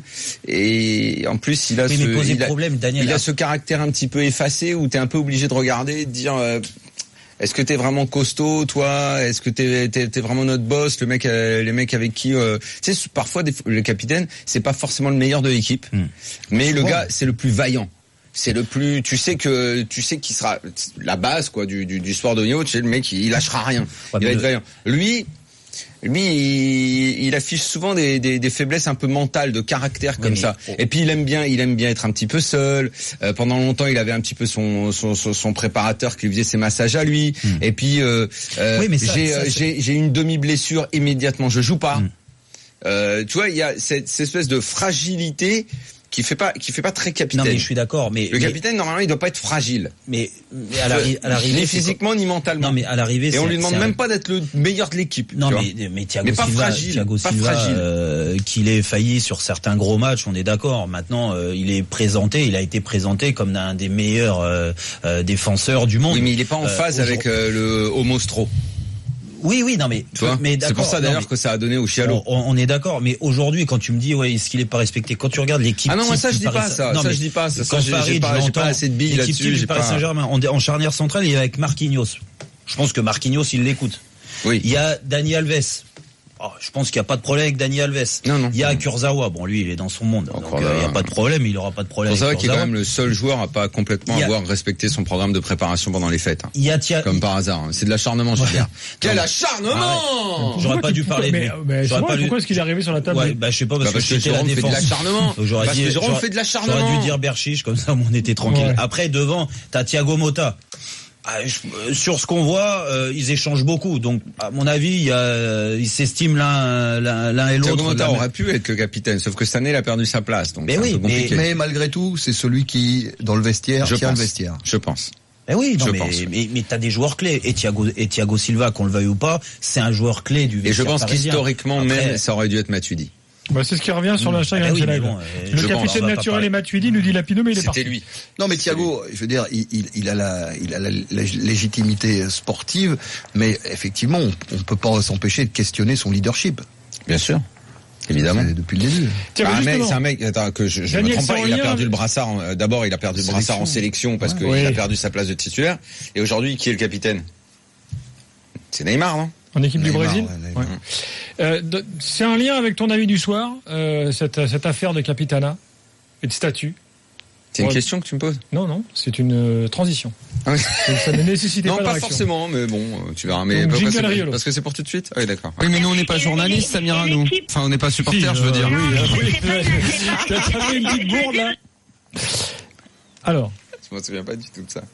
Et en plus, il a oui, ce, mais poser il a, problème, Daniel, il a ce caractère un petit peu effacé où t'es un peu obligé de regarder, de dire. Euh, Est-ce que t'es vraiment costaud, toi? Est-ce que t'es, t'es, t'es vraiment notre boss, le mec, euh, les mecs avec qui, euh, tu sais, parfois des, le capitaine, c'est pas forcément le meilleur de l'équipe, hmm. mais le gars, c'est le plus vaillant. C'est le plus, tu sais que, tu sais qu'il sera la base, quoi, du, du, du sport de haut niveau. Tu sais, le mec, il, il lâchera rien. Ouais, il va être vaillant. Lui, lui, il, il affiche souvent des, des, des faiblesses un peu mentales, de caractère comme oui, ça. Oh. Et puis il aime bien, il aime bien être un petit peu seul. Euh, pendant longtemps, il avait un petit peu son, son, son, son préparateur qui lui faisait ses massages à lui. Hmm. Et puis, euh, euh, oui, mais ça, j'ai, ça, j'ai, j'ai une demi-blessure immédiatement, je joue pas. Hmm. Euh, tu vois, il y a cette, cette espèce de fragilité qui fait pas qui fait pas très capitaine. Non mais je suis d'accord, mais le mais, capitaine normalement il doit pas être fragile. Mais, mais à, l'arri- à l'arrivée, ni physiquement c'est... ni mentalement. Non mais à l'arrivée, et c'est, on lui demande c'est même un... pas d'être le meilleur de l'équipe. Non mais mais Thiago mais pas Silva, fragile, Thiago pas Silva, fragile. Euh, qu'il ait failli sur certains gros matchs, on est d'accord. Maintenant, euh, il est présenté, il a été présenté comme un des meilleurs euh, euh, défenseurs du monde. Oui, mais il est pas en phase euh, avec euh, le Homostro. Oui, oui, non, mais, tu vois, mais d'accord. C'est pour ça d'ailleurs non, que ça a donné au Chialo. On, on est d'accord, mais aujourd'hui, quand tu me dis, ouais, est-ce qu'il est pas respecté, quand tu regardes l'équipe. Ah non, moi ça je dis pas ça. Non, ça mais je dis pas ça. Quand ça, Farid, j'ai pas, j'ai pas assez de billes là-dessus. J'ai Paris pas... Saint-Germain, en, en charnière centrale, il est avec Marquinhos. Je pense que Marquinhos, il l'écoute. Oui. Il y a Dani Alves. Oh, je pense qu'il n'y a pas de problème avec Dani Alves. Non, non. Il y a Kurzawa. Bon, lui, il est dans son monde. Donc, il euh, n'y a pas de problème. Il n'aura pas de problème. Kurzawa avec Kurzawa qui est quand même le seul joueur à pas complètement a... avoir respecté son programme de préparation pendant les fêtes. Hein. Il y a Tia... Comme par hasard. Hein. C'est de l'acharnement, ouais. Super. Quel acharnement! J'aurais pas dû parler de lui. Mais, mais pourquoi dû... est-ce qu'il est arrivé sur la table? Ouais, bah, je sais pas, parce, bah, parce que, que Jérôme fait de l'acharnement. J'aurais parce dit, que Jérôme j'aurais, fait de l'acharnement. J'aurais dû dire Berchiche, comme ça, on était tranquille. Ouais. Après, devant, t'as Thiago Motta. Ah, je, sur ce qu'on voit, euh, ils échangent beaucoup. Donc, à mon avis, il y a, ils s'estiment l'un, l'un, l'un et l'autre. Thiago Motta aurait pu être le capitaine, sauf que cette année, il a perdu sa place. Donc, mais c'est oui, un peu compliqué. Mais, mais malgré tout, c'est celui qui, dans le vestiaire, je tient pense, le vestiaire. Je pense. Eh oui, non, je mais, pense. mais, mais t'as des joueurs clés. Et Thiago, et Thiago Silva, qu'on le veuille ou pas, c'est un joueur clé du vestiaire. Et je pense parisien. qu'historiquement, Après, même, ça aurait dû être Matuidi. Bah, c'est ce qui revient sur le hashtag ah, oui, bon, euh, Le capitaine pense, naturel est Matuidi, nous dit Lapino, mais il est C'était parti. lui. Non, mais Thiago, je veux dire, il, il, il a la, il a la, la légitimité sportive, mais effectivement, on, on peut pas s'empêcher de questionner son leadership. Bien sûr. Évidemment. C'est depuis le début. Tiens, bah, mec, c'est un mec, attends, que je, je me trompe pas, il a perdu le brassard, en, d'abord, il a perdu le brassard en sélection parce ouais. qu'il oui. a perdu sa place de titulaire. Et aujourd'hui, qui est le capitaine? C'est Neymar, non? En équipe Neymar, du Brésil? Ouais, ouais. Euh, de, c'est un lien avec ton avis du soir, euh, cette, cette affaire de Capitana et de statut. C'est une ouais. question que tu me poses? Non, non, c'est une euh, transition. Ah oui. Donc, ça ne nécessitait non, pas pas d'action. forcément, mais bon, tu verras. Mais Donc, parce, que, parce que c'est pour tout de suite. Ah oui, d'accord. Oui, mais nous on n'est pas journalistes, Samira, nous. Enfin, on n'est pas supporters, si, je veux euh, dire. Oui, euh, oui. Tu as fait une petite bourde là. Alors. Je m'en souviens pas du tout de ça.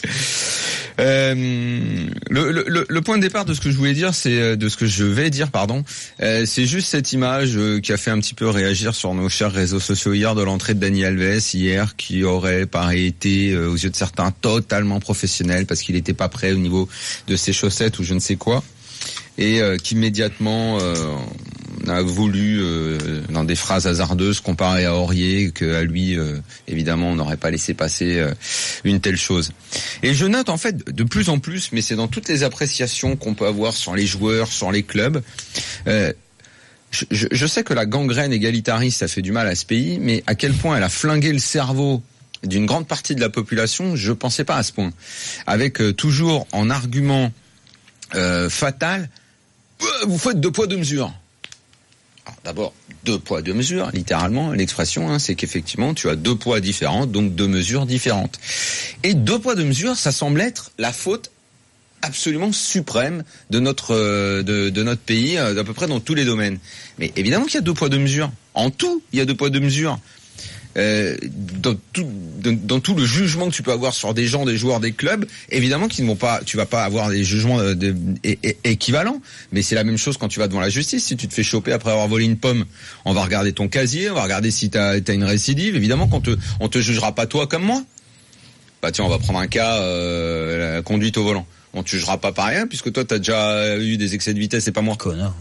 Euh, le, le, le point de départ de ce que je voulais dire, c'est de ce que je vais dire, pardon. Euh, c'est juste cette image euh, qui a fait un petit peu réagir sur nos chers réseaux sociaux hier de l'entrée de Dani Alves hier, qui aurait pareil été euh, aux yeux de certains totalement professionnel parce qu'il n'était pas prêt au niveau de ses chaussettes ou je ne sais quoi, et euh, qu'immédiatement euh, on a voulu euh, dans des phrases hasardeuses comparer à Aurier, que à lui euh, évidemment on n'aurait pas laissé passer euh, une telle chose. Et je note en fait de plus en plus, mais c'est dans toutes les appréciations qu'on peut avoir sur les joueurs, sur les clubs. Euh, je, je, je sais que la gangrène égalitariste ça fait du mal à ce pays, mais à quel point elle a flingué le cerveau d'une grande partie de la population, je pensais pas à ce point. Avec euh, toujours en argument euh, fatal, vous faites deux poids deux mesures. Alors, d'abord, deux poids, deux mesures, littéralement, l'expression, hein, c'est qu'effectivement, tu as deux poids différents, donc deux mesures différentes. Et deux poids, deux mesures, ça semble être la faute absolument suprême de notre euh, de, de notre pays, euh, à peu près dans tous les domaines. Mais évidemment qu'il y a deux poids, deux mesures. En tout, il y a deux poids, deux mesures. Euh, dans tout dans, dans tout le jugement que tu peux avoir sur des gens, des joueurs, des clubs, évidemment qu'ils ne vont pas, tu vas pas avoir des jugements de, de, é, é, équivalents, mais c'est la même chose quand tu vas devant la justice. Si tu te fais choper après avoir volé une pomme, on va regarder ton casier, on va regarder si t'as t'as une récidive. Évidemment qu'on te on te jugera pas toi comme moi. Bah tiens, on va prendre un cas, euh, la conduite au volant. On te jugera pas par rien puisque toi t'as déjà eu des excès de vitesse et pas moi. Connard.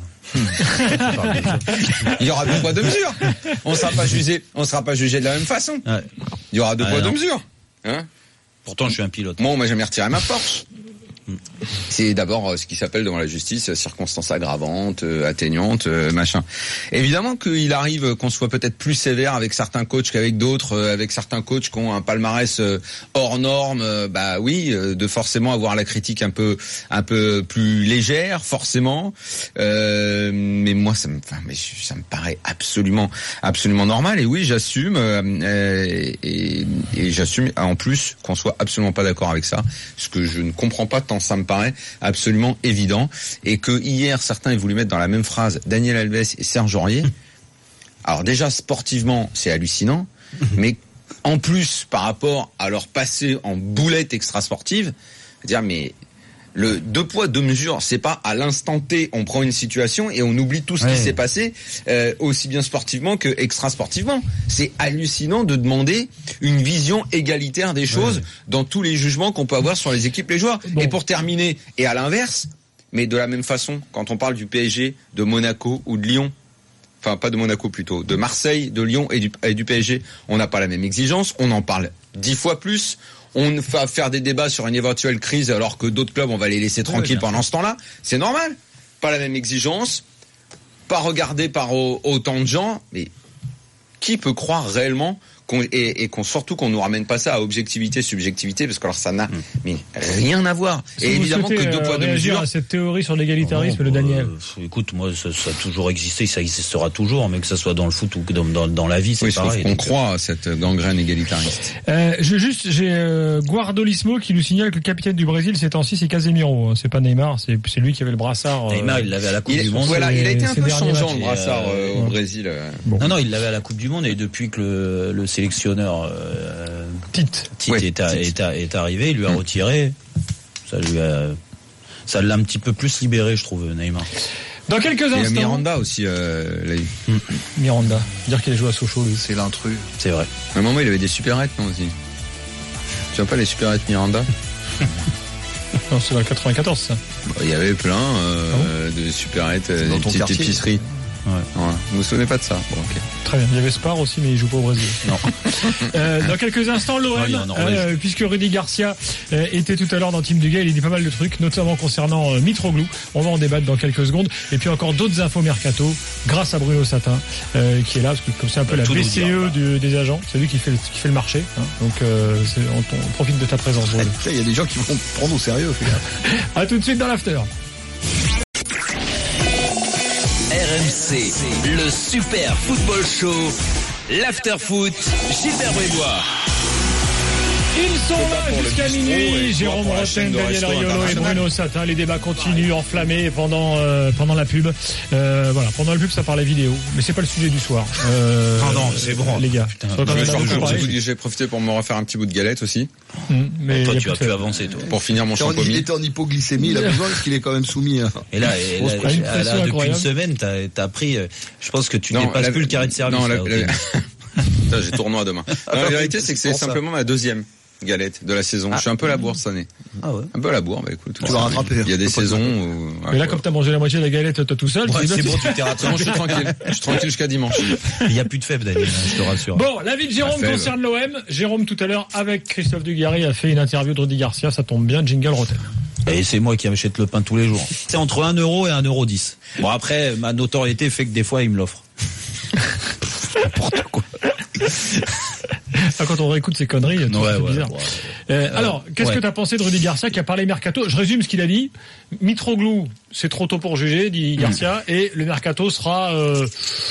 Il y aura deux poids deux mesures. On sera pas jugé, on sera pas jugé de la même façon. Ouais. Il y aura deux ah, poids non. deux mesures. Hein? Pourtant, je suis un pilote. Moi, on m'a jamais retiré ma Porsche. C'est d'abord ce qui s'appelle devant la justice circonstances aggravantes, euh, atteignantes, euh, machin. Évidemment qu'il arrive qu'on soit peut-être plus sévère avec certains coachs qu'avec d'autres, euh, avec certains coachs qui ont un palmarès euh, hors norme. Euh, bah oui, euh, de forcément avoir la critique un peu, un peu plus légère, forcément. Euh, mais moi, ça me, enfin, mais ça me paraît absolument, absolument normal. Et oui, j'assume, euh, et, et j'assume en plus qu'on soit absolument pas d'accord avec ça, ce que je ne comprends pas. Ça me paraît absolument évident. Et que hier, certains aient voulu mettre dans la même phrase Daniel Alves et Serge Aurier. Alors déjà, sportivement, c'est hallucinant. Mais en plus, par rapport à leur passé en boulette extrasportive, dire mais le deux poids, deux mesures, c'est pas à l'instant T, on prend une situation et on oublie tout ce ouais. qui s'est passé, euh, aussi bien sportivement que extra-sportivement. C'est hallucinant de demander une vision égalitaire des choses ouais. dans tous les jugements qu'on peut avoir sur les équipes, les joueurs. Bon. Et pour terminer, et à l'inverse, mais de la même façon, quand on parle du P S G, de Monaco ou de Lyon, enfin pas de Monaco plutôt, de Marseille, de Lyon et du, et du P S G, on n'a pas la même exigence, on en parle dix fois plus. On va faire des débats sur une éventuelle crise alors que d'autres clubs, on va les laisser tranquilles oui, pendant ce temps-là. C'est normal. Pas la même exigence. Pas regardé par autant de gens. Mais qui peut croire réellement qu'on, et, et qu'on surtout qu'on nous ramène pas ça à objectivité, subjectivité, parce que alors ça n'a mmh. mais rien à voir. Est-ce et que évidemment souhaitez, que deux poids deux mesures. À cette théorie sur l'égalitarisme, oh, le Daniel. Euh, écoute, moi, ça, ça a toujours existé, ça existera toujours, mais que ça soit dans le foot ou dans, dans, dans la vie, c'est oui, pareil. On donc, croit à cette gangrène égalitariste. Euh, je juste, j'ai euh, Guardolismo qui nous signale que le capitaine du Brésil ces temps-ci, c'est Casemiro. C'est pas Neymar, c'est, c'est lui qui avait le brassard. Euh, Neymar, il l'avait à la Coupe il, du Monde. Voilà, il a été un peu changeant matchs, le brassard euh, euh, au ouais. Brésil. Euh. Bon. Non, non, il l'avait à la Coupe du Monde et depuis que le, le sélectionneur euh, Tite, Tite, ouais, est, à, Tite. Est, à, est arrivé, il lui a mmh. retiré. Ça lui a, ça l'a un petit peu plus libéré, je trouve, Neymar. Dans quelques instants. Il y a Miranda aussi, euh, là. Mmh. Miranda. Dire qu'il a joué à Sochaux, lui. C'est l'intrus. C'est vrai. À un moment, il avait des supérettes, non, aussi. Tu vois pas les supérettes Miranda? Non, c'est dans le quatre-vingt-quatorze, ça. Bah, il y avait plein, euh, ah bon de supérettes, des petites épiceries. Ouais. ouais. Vous vous souvenez pas de ça? Bon, ok. Très bien. Il y avait Spar aussi, mais il joue pas au Brésil. Non. euh, dans quelques instants, l'O M, euh, puisque Rudy Garcia euh, était tout à l'heure dans Team Duga, il dit pas mal de trucs, notamment concernant euh, Mitroglou. On va en débattre dans quelques secondes. Et puis encore d'autres infos mercato, grâce à Bruno Satin, euh, qui est là, parce que comme c'est un peu la B C E du, des agents, c'est lui qui fait, qui fait le marché. Hein. Donc euh, c'est, on, on profite de ta présence. Il y a des gens qui vont prendre au sérieux. Au final. À tout de suite dans l'after. R M C, le super football show, l'after foot, Gilbert Bribois. Ils sont là jusqu'à minuit. Jérôme Rotten, Daniel Riolo et Bruno Satin. Les débats continuent enflammés pendant euh, pendant la pub. Euh, voilà, pendant la pub, ça parlait vidéo, mais c'est pas le sujet du soir. Euh, non, non, c'est bon, les gars. Putain, je vais profiter pour me refaire un petit bout de galette aussi. Mmh, mais toi, tu as pu avancer, toi. Pour finir mon champomis. Il était en hypoglycémie, il a besoin parce qu'il est quand même soumis. Hein. Et là, et là, là, là, là depuis une semaine, t'as, t'as pris. Je pense que tu non, dépasses la, plus le carré de service. Non, là, la, la... j'ai tournoi demain. Non, la vérité, c'est que c'est simplement ma deuxième galette de la saison. Ah. Je suis un peu à la bourre cette année. Ah ouais. Un peu à la bourre, bah écoute. Tu vas rattraper. Il y a des saisons où. Mais là, comme t'as mangé la moitié de la galette, toi tout seul. Ouais, c'est bon, tu t'es rattrapé. Je suis tranquille. Je suis tranquille jusqu'à dimanche. Il y a plus de fèves, Daniel, je te rassure. Bon, l'avis de Jérôme concerne l'O M. Jérôme, tout à l'heure, avec Christophe Dugarry, a fait une interview de Rudy Garcia. Ça tombe bien, jingle Rotten. Et c'est moi qui achète le pain tous les jours. C'est entre un euro et un euro dix. Bon, après, ma notoriété fait que des fois, il me l'offre. N'importe quoi. Ah, quand on réécoute ces conneries, c'est ouais, ouais, bizarre. Ouais, ouais. Euh, euh, alors, qu'est-ce ouais. que tu as pensé de Rudy Garcia qui a parlé mercato? Je résume ce qu'il a dit. Mitroglou, c'est trop tôt pour juger, dit Garcia, mmh. et le mercato sera euh,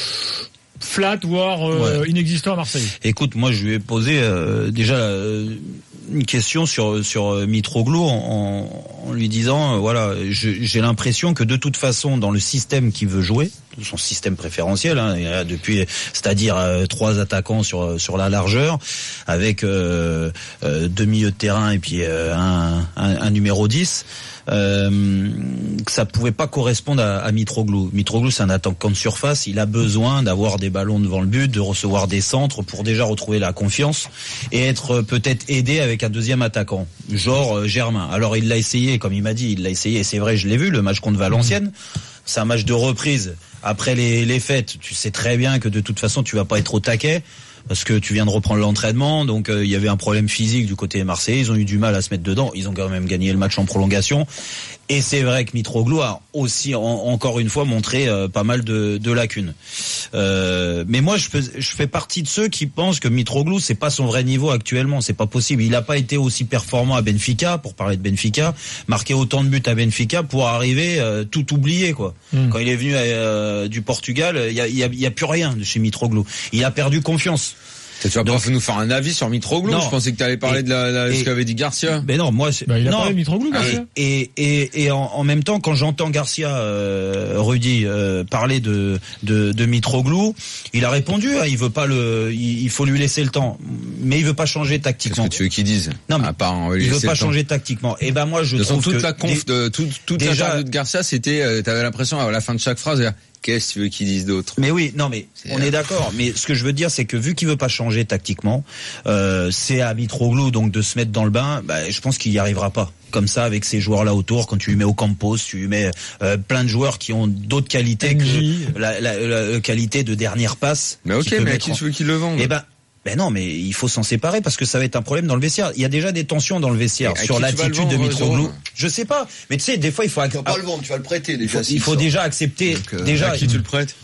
flat, voire euh, ouais. inexistant à Marseille. Écoute, moi, je lui ai posé euh, déjà euh, une question sur sur Mitroglou en, en lui disant, euh, voilà, je, j'ai l'impression que de toute façon, dans le système qu'il veut jouer, son système préférentiel, hein, depuis, c'est-à-dire euh, trois attaquants sur sur la largeur, avec euh, euh, deux milieux de terrain et puis euh, un, un, un numéro dix. Euh, que ça pouvait pas correspondre à, à Mitroglou. Mitroglou, c'est un attaquant de surface. Il a besoin d'avoir des ballons devant le but, de recevoir des centres pour déjà retrouver la confiance et être peut-être aidé avec un deuxième attaquant, genre euh, Germain. Alors il l'a essayé, comme il m'a dit, il l'a essayé. Et c'est vrai, je l'ai vu, le match contre Valenciennes. C'est un match de reprise. Après les, les fêtes, tu sais très bien que de toute façon, tu vas pas être au taquet. Parce que tu viens de reprendre l'entraînement, donc il euh, y avait un problème physique du côté marseillais, ils ont eu du mal à se mettre dedans, ils ont quand même gagné le match en prolongation, et c'est vrai que Mitroglou a aussi en, encore une fois montré euh, pas mal de, de lacunes. Euh, mais moi je fais, je fais partie de ceux qui pensent que Mitroglou c'est pas son vrai niveau actuellement, c'est pas possible. Il n'a pas été aussi performant à Benfica, pour parler de Benfica, marqué autant de buts à Benfica pour arriver euh, tout oublié quoi. Mmh. Quand il est venu euh, du Portugal, il y a, y a, y a plus rien de chez Mitroglou. Il a perdu confiance. Tu vas pas nous faire un avis sur Mitroglou? Je pensais que tu allais parler et, de la, la, et, ce qu'avait dit Garcia. Mais non, moi, c'est, bah, il a non. parlé de Mitroglou, Garcia. Et, et, et en, en même temps, quand j'entends Garcia, euh, Rudy, euh, parler de, de, de Mitroglou, il a répondu, hein, il veut pas le, il, il faut lui laisser le temps. Mais il veut pas changer tactiquement. Qu'est-ce que tu veux qu'il dise? Non, mais, à part, on va lui il veut pas changer tactiquement. Et ben, moi, je de trouve toute que. La conf de, toute, toute déjà, l'interview de Garcia, c'était, euh, t'avais l'impression, à la fin de chaque phrase, qu'est-ce que tu veux qu'ils disent d'autre? Mais oui, non, mais c'est on est d'accord. Mais ce que je veux dire, c'est que vu qu'il veut pas changer tactiquement, euh, c'est à Mitroglou donc de se mettre dans le bain. Bah, je pense qu'il y arrivera pas. Comme ça, avec ces joueurs-là autour, quand tu lui mets Ocampos, tu lui mets euh, plein de joueurs qui ont d'autres qualités N J. que la, la, la, la qualité de dernière passe. Mais ok, mais à qui tu veux qu'il le vende? Eh ben. Ben non, mais il faut s'en séparer parce que ça va être un problème dans le vestiaire. Il y a déjà des tensions dans le vestiaire sur l'attitude de Mitroglou. Je sais pas, mais tu sais, des fois il faut. Tu vas pas le vendre, tu vas le prêter déjà. Il faut, il faut déjà accepter. Donc, euh, déjà. À qui tu le prêtes?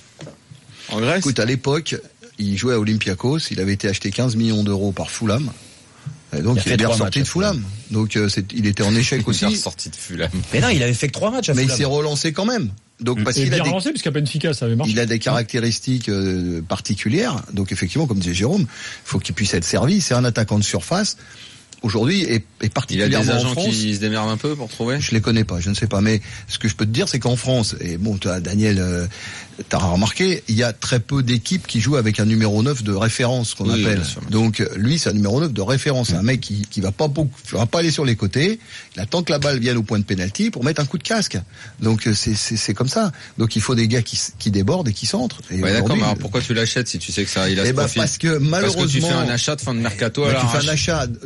En Grèce? Écoute, à l'époque, il jouait à Olympiakos, il avait été acheté quinze millions d'euros par Fulham. Et donc il, il est bien ressorti de Fulham. Donc euh, c'est, il était en échec aussi. Il est ressorti de Fulham. Mais non, il avait fait que trois matchs à Mais Fulham. il s'est relancé quand même. Donc, parce et qu'il bien a des, relancé, puisqu'à Benfica, ça avait marché. Il a des caractéristiques euh, particulières. Donc, effectivement, comme disait Jérôme, il faut qu'il puisse être servi. C'est un attaquant de surface. Aujourd'hui, et, et particulièrement en France. Il y a des agents qui se démerdent un peu pour trouver? Je les connais pas, je ne sais pas. Mais ce que je peux te dire, c'est qu'en France, et bon, toi, Daniel, euh, t'as remarqué, il y a très peu d'équipes qui jouent avec un numéro neuf de référence, qu'on oui, appelle. Donc, lui, c'est un numéro neuf de référence. C'est mmh. un mec qui, qui va pas beaucoup, va pas aller sur les côtés. Il attend que la balle vienne au point de pénalty pour mettre un coup de casque. Donc, c'est, c'est, c'est comme ça. Donc, il faut des gars qui, qui débordent et qui centrent. Et ouais, d'accord, mais alors pourquoi tu l'achètes si tu sais que ça, il a eh ce ben, profil? parce que malheureusement. Parce que tu fais un achat de fin de mercato, bah, alors. Tu fais un achat de panique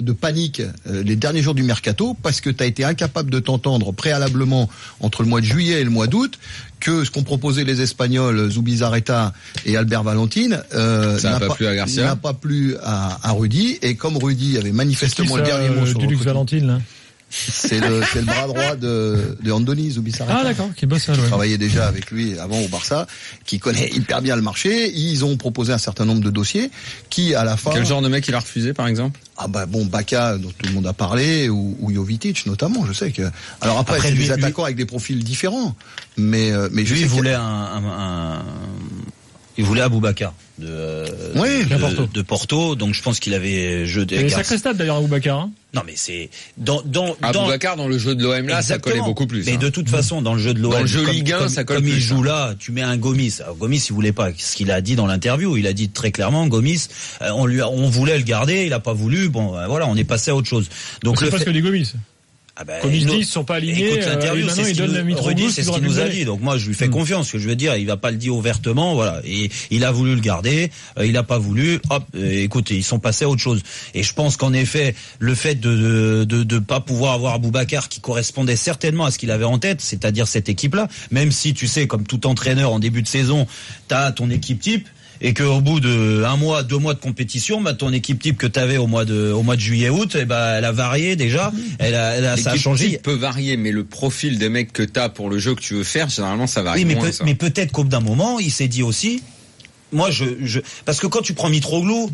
panique euh, les derniers jours du mercato parce que tu as été incapable de t'entendre préalablement entre le mois de juillet et le mois d'août que ce qu'ont proposé les Espagnols Zubizarreta et Albert Valentine euh, ça n'a pas, pas plu à Garcia, n'a pas plu à, à Rudy, et comme Rudy avait manifestement ça, le dernier mot euh, sur du Luxe Valentine là. C'est le, c'est le bras droit de, de Andoni Zubizarreta. Ah d'accord, qui bosse ça. Qui ouais. travaillait déjà avec lui avant au Barça, qui connaît hyper bien le marché. Ils ont proposé un certain nombre de dossiers qui, à la fin... Quel genre de mec il a refusé, par exemple? Ah bah bon, Bacca, dont tout le monde a parlé, ou, ou Jovitic notamment, je sais que... Alors après, après c'est lui, des attaquants lui... avec des profils différents, mais... mais je lui, sais il voulait qu'il... un, un, un... Il voulait Aboubacar de, oui, de, Porto. de Porto, donc je pense qu'il avait jeu de. Il y a sacré stade d'ailleurs Aboubacar. Hein. Non mais c'est dans dans Aboubacar dans, dans le jeu de l'O M là, exactement. Ça collait beaucoup plus. Mais hein. de toute façon dans le jeu de l'O M, dans le jeu comme, Ligue un, comme, ça colle comme plus. il joue hein. là, tu mets un Gomis. Alors, Gomis il voulait pas. Ce qu'il a dit dans l'interview, il a dit très clairement Gomis, euh, on lui a, on voulait le garder, il a pas voulu. Bon euh, voilà, on est passé à autre chose. Donc c'est pas ce que dit Gomis. Ah ben, comme ils disent, ils sont pas alignés. Écoute l'interview, euh, c'est ce qu'il nous, Rudy, c'est ce qu'il nous a dit. Donc moi, je lui fais mmh. confiance. Ce que je veux dire, il va pas le dire ouvertement, voilà. Et il a voulu le garder, euh, il a pas voulu. Hop, euh, écoutez, ils sont passés à autre chose. Et je pense qu'en effet, le fait de de de pas pouvoir avoir Aboubacar qui correspondait certainement à ce qu'il avait en tête, c'est-à-dire cette équipe-là, même si tu sais, comme tout entraîneur en début de saison, t'as ton équipe type. Et qu'au bout de un mois, deux mois de compétition, bah ton équipe type que t'avais au mois de au mois de juillet août, et bah elle a varié déjà, elle a, elle a ça a changé. L'équipe peut varier, mais le profil des mecs que t'as pour le jeu que tu veux faire, généralement ça varie oui, mais moins. Peut, ça. Mais peut-être qu'au bout d'un moment, il s'est dit aussi, moi je je parce que quand tu prends Mitroglou,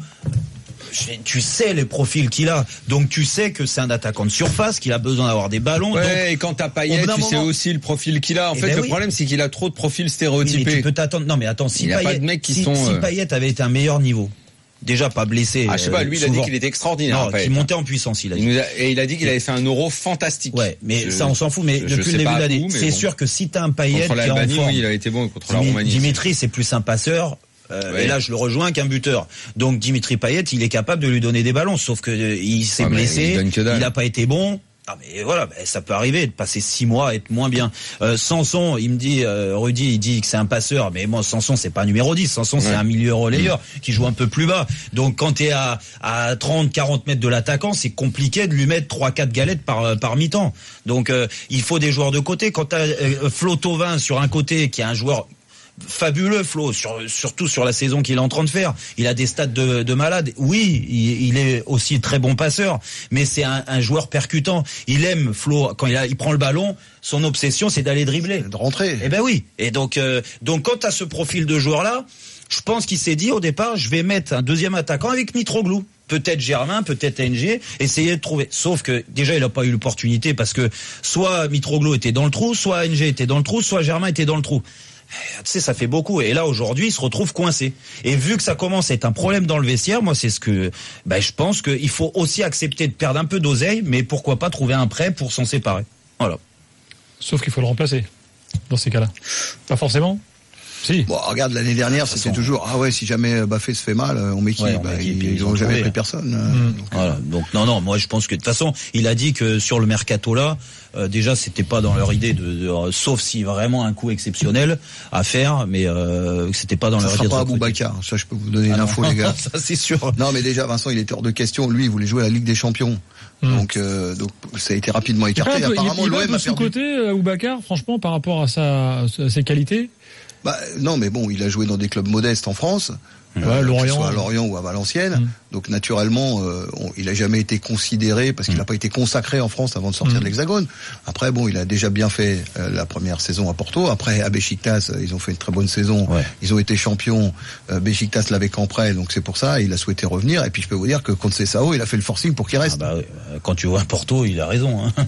tu sais les profils qu'il a, donc tu sais que c'est un attaquant de surface, qu'il a besoin d'avoir des ballons. Ouais, donc, et quand t'as Payet, tu moment... sais aussi le profil qu'il a. En et fait, ben le oui. problème, c'est qu'il a trop de profils stéréotypés. Oui, mais tu peux t'attendre. Non, mais attends, si il Payet, a pas de mecs qui si, sont. si euh... Payet avait été un meilleur niveau, déjà pas blessé. Ah, je sais pas. Lui, il a dit qu'il était extraordinaire. Non, qu'il montait en puissance. Il a dit. Il nous a... Et il a dit qu'il avait fait un Euro fantastique. Ouais, mais je... ça, on s'en fout. Mais je depuis le début de l'année, c'est bon. sûr que si t'as un Payet contre qui est en forme, oui, il a été bon contre la Roumanie. Dimitri, c'est plus un passeur. Euh, ouais. Et là, je le rejoins qu'un buteur. Donc Dimitri Payet, il est capable de lui donner des ballons, sauf que euh, il s'est ah, blessé, il n'a pas été bon. Ah mais voilà, bah, ça peut arriver de passer six mois à être moins bien. Euh, Sanson, il me dit, euh, Rudy, il dit que c'est un passeur, mais moi Sanson c'est pas un numéro dix. Sanson ouais. c'est un milieu relayeur mmh. qui joue un peu plus bas. Donc quand t'es à à trente quarante mètres de l'attaquant, c'est compliqué de lui mettre trois quatre galettes par par mi-temps. Donc euh, il faut des joueurs de côté. Quand t'as euh, Flo Thauvin sur un côté, qui est un joueur fabuleux, Flo, sur, surtout sur la saison qu'il est en train de faire. Il a des stats de, de malade. Oui, il, il est aussi très bon passeur, mais c'est un, un joueur percutant. Il aime, Flo, quand il, a, il prend le ballon, son obsession, c'est d'aller dribbler. De rentrer. Eh ben oui. Et donc, euh, donc quand t'as ce profil de joueur-là, je pense qu'il s'est dit au départ, je vais mettre un deuxième attaquant avec Mitroglou. Peut-être Germain, peut-être N G, essayer de trouver. Sauf que déjà il n'a pas eu l'opportunité parce que soit Mitroglou était dans le trou, soit N G était dans le trou, soit Germain était dans le trou. Tu sais, ça fait beaucoup. Et là, aujourd'hui, il se retrouve coincé. Et vu que ça commence à être un problème dans le vestiaire, moi, c'est ce que, ben, je pense qu'il faut aussi accepter de perdre un peu d'oseille, mais pourquoi pas trouver un prêt pour s'en séparer. Voilà. Sauf qu'il faut le remplacer. Dans ces cas-là. Pas forcément. Si. Bon, regarde, l'année dernière, c'était toujours, ah ouais, si jamais Baffé se fait mal, on met qui? Ouais, bah, ils, ils, ils ont jamais pris personne. Mmh. Donc, voilà. Donc, non, non, moi, je pense que, de toute façon, il a dit que sur le mercato là, euh, déjà, c'était pas dans leur idée de, de euh, sauf si vraiment un coup exceptionnel à faire, mais, euh, c'était pas dans ça leur idée. idée. Ça sera pas Aboubacar. Ça, je peux vous donner ah l'info, les gars. Ça, c'est sûr. Non, mais déjà, Vincent, il était hors de question. Lui, il voulait jouer à la Ligue des Champions. Mmh. Donc, euh, donc, ça a été rapidement écarté. Peu, Apparemment, l'O M a perdu. Sous-côté, Aboubacar, franchement, par rapport à sa, à ses qualités. Bah, non, mais bon, il a joué dans des clubs modestes en France, ouais, euh, Lorient, que ce soit à Lorient ou à Valenciennes. Mmh. Donc naturellement, euh, on, il a jamais été considéré parce qu'il n'a mmh. pas été consacré en France avant de sortir mmh. de l'Hexagone. Après, bon, il a déjà bien fait euh, la première saison à Porto. Après, à Beşiktaş, ils ont fait une très bonne saison. Ouais. Ils ont été champions. Euh, Beşiktaş l'avait qu'en prêt, donc c'est pour ça. Il a souhaité revenir. Et puis je peux vous dire que contre Sessao, il a fait le forcing pour qu'il reste. Ah bah, quand tu vois Porto, il a raison. Hein.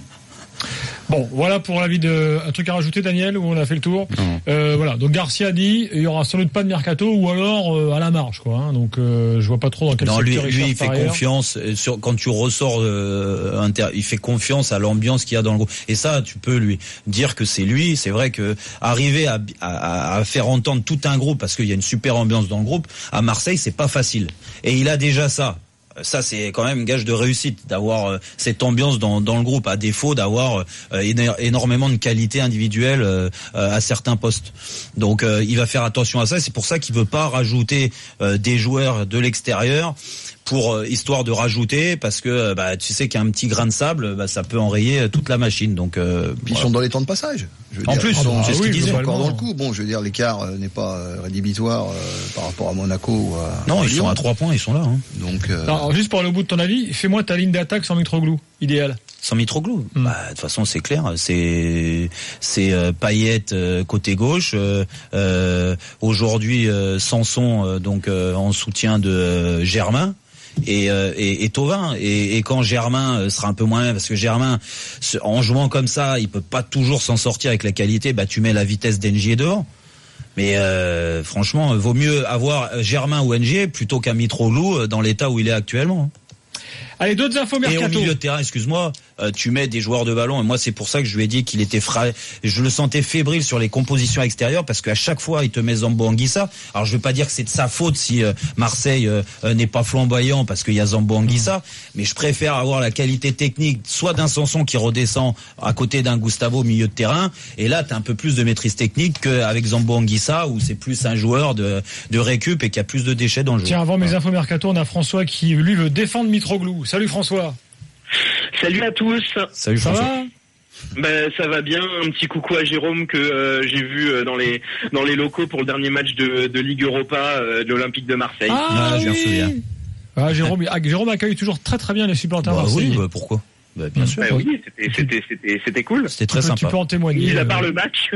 Bon, voilà pour l'avis de un truc à rajouter, Daniel, où on a fait le tour. Mmh. Euh, voilà. Donc Garcia dit il y aura sans doute pas de mercato ou alors euh, à la marge, quoi. Hein. Donc euh, je vois pas trop dans quel non, secteur lui, il lui il fait ailleurs. confiance sur quand tu ressors. Euh, inter, il fait confiance à l'ambiance qu'il y a dans le groupe. Et ça, tu peux lui dire que c'est lui. C'est vrai que arriver à, à, à faire entendre tout un groupe parce qu'il y a une super ambiance dans le groupe à Marseille, c'est pas facile. Et il a déjà ça. Ça, c'est quand même gage de réussite d'avoir euh, cette ambiance dans, dans le groupe, à défaut d'avoir euh, éno- énormément de qualité individuelle euh, euh, à certains postes. Donc, euh, il va faire attention à ça. C'est pour ça qu'il veut pas rajouter euh, des joueurs de l'extérieur pour euh, histoire de rajouter, parce que bah tu sais qu'un petit grain de sable, bah ça peut enrayer toute la machine. Donc euh, ils voilà. sont dans les temps de passage. Je veux en dire, plus, ils sont, c'est ah, ce oui, qu'ils disaient encore dans le coup. Bon, je veux dire, l'écart euh, n'est pas euh, rédhibitoire euh, par rapport à Monaco ou à non, à ils Lyon. sont à trois points, ils sont là. Hein. Donc, euh... alors, juste pour aller au bout de ton avis, fais-moi ta ligne d'attaque sans Mitroglou, idéal. Sans Mitroglou, mm. bah de toute façon c'est clair, c'est c'est euh, Payet euh, côté gauche, euh, euh, aujourd'hui euh, Sanson euh, donc euh, en soutien de euh, Germain. Et, euh, et, et Thauvin et, et quand Germain sera un peu moins, parce que Germain en jouant comme ça il peut pas toujours s'en sortir avec la qualité, bah tu mets la vitesse d'Ngier devant, mais euh, franchement vaut mieux avoir Germain ou Ngier plutôt qu'un Mitroglou dans l'état où il est actuellement. Allez, d'autres infos mercato. Et au milieu de terrain, excuse-moi, euh, tu mets des joueurs de ballon. Et moi, c'est pour ça que je lui ai dit qu'il était fra... Je le sentais fébrile sur les compositions extérieures, parce qu'à chaque fois, il te met Zambo Anguissa. Alors, je veux pas dire que c'est de sa faute si euh, Marseille euh, euh, n'est pas flamboyant parce qu'il y a Zambo Anguissa, mmh. mais je préfère avoir la qualité technique, soit d'un Sanson qui redescend à côté d'un Gustavo au milieu de terrain. Et là, t'as un peu plus de maîtrise technique qu'avec Zambo Anguissa, où c'est plus un joueur de, de récup et qui a plus de déchets dans le jeu. Tiens, avant mes infos mercato, on a François qui, lui, veut défendre Mitroglou. Salut François. Salut à tous. Salut François. Ça va ben, ça va bien. Un petit coucou à Jérôme que euh, j'ai vu euh, dans les dans les locaux pour le dernier match de, de Ligue Europa euh, de l'Olympique de Marseille. Ah, ah oui. Je me souviens. Ah, Jérôme, ah, Jérôme accueille toujours très très bien les supporters bah, marseillais. Oui, bah, pourquoi bah, bien sûr. Bah, oui, c'était c'était c'était c'était cool. C'était très tu sympa. Tu peux en témoigner. Mis à part le match.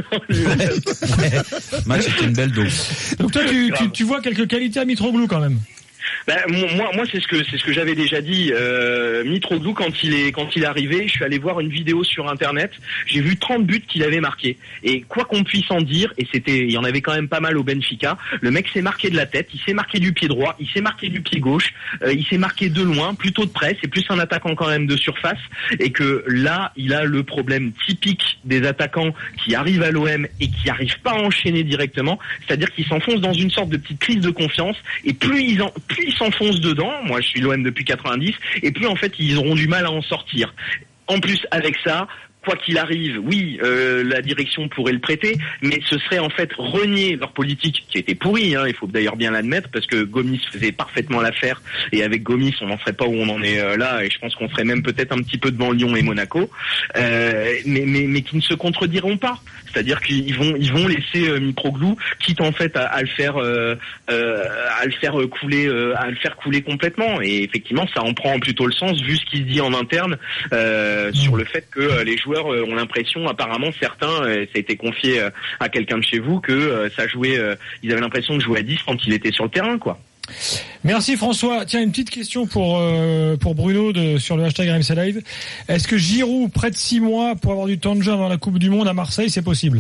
Le match était une belle dose. Donc toi, tu, tu, tu vois quelques qualités à Mitroglou quand même. Ben, moi, moi, c'est ce que c'est ce que j'avais déjà dit. Euh, Mitroglou, quand il est quand il est arrivé, je suis allé voir une vidéo sur internet. J'ai vu trente buts qu'il avait marqués. Et quoi qu'on puisse en dire, et c'était, il y en avait quand même pas mal au Benfica. Le mec s'est marqué de la tête, il s'est marqué du pied droit, il s'est marqué du pied gauche, euh, il s'est marqué de loin, plutôt de près. C'est plus un attaquant quand même de surface. Et que là, il a le problème typique des attaquants qui arrivent à l'O M et qui arrivent pas à enchaîner directement. C'est-à-dire qu'ils s'enfoncent dans une sorte de petite crise de confiance. Et plus ils en plus ils s'enfoncent dedans, moi je suis l'O M depuis quatre-vingt-dix, et plus en fait ils auront du mal à en sortir. En plus avec ça, quoi qu'il arrive, oui, euh, la direction pourrait le prêter, mais ce serait en fait renier leur politique qui était pourrie, hein, il faut d'ailleurs bien l'admettre, parce que Gomis faisait parfaitement l'affaire, et avec Gomis on n'en serait pas où on en est euh, là, et je pense qu'on serait même peut-être un petit peu devant Lyon et Monaco, euh, mais, mais, mais qui ne se contrediront pas. C'est-à-dire qu'ils vont ils vont laisser euh, Mitroglou, quitte en fait à, à le faire euh, euh, à le faire couler euh, à le faire couler complètement. Et effectivement, ça en prend plutôt le sens vu ce qui se dit en interne euh, sur le fait que euh, les joueurs euh, ont l'impression, apparemment certains, euh, ça a été confié euh, à quelqu'un de chez vous, que euh, ça jouait, euh, ils avaient l'impression de jouer à dix quand il était sur le terrain, quoi. Merci François. Tiens, une petite question pour euh, pour Bruno de, sur le hashtag R M C Live. Est-ce que Giroud, près de six mois pour avoir du temps de jeu avant la Coupe du Monde à Marseille, c'est possible?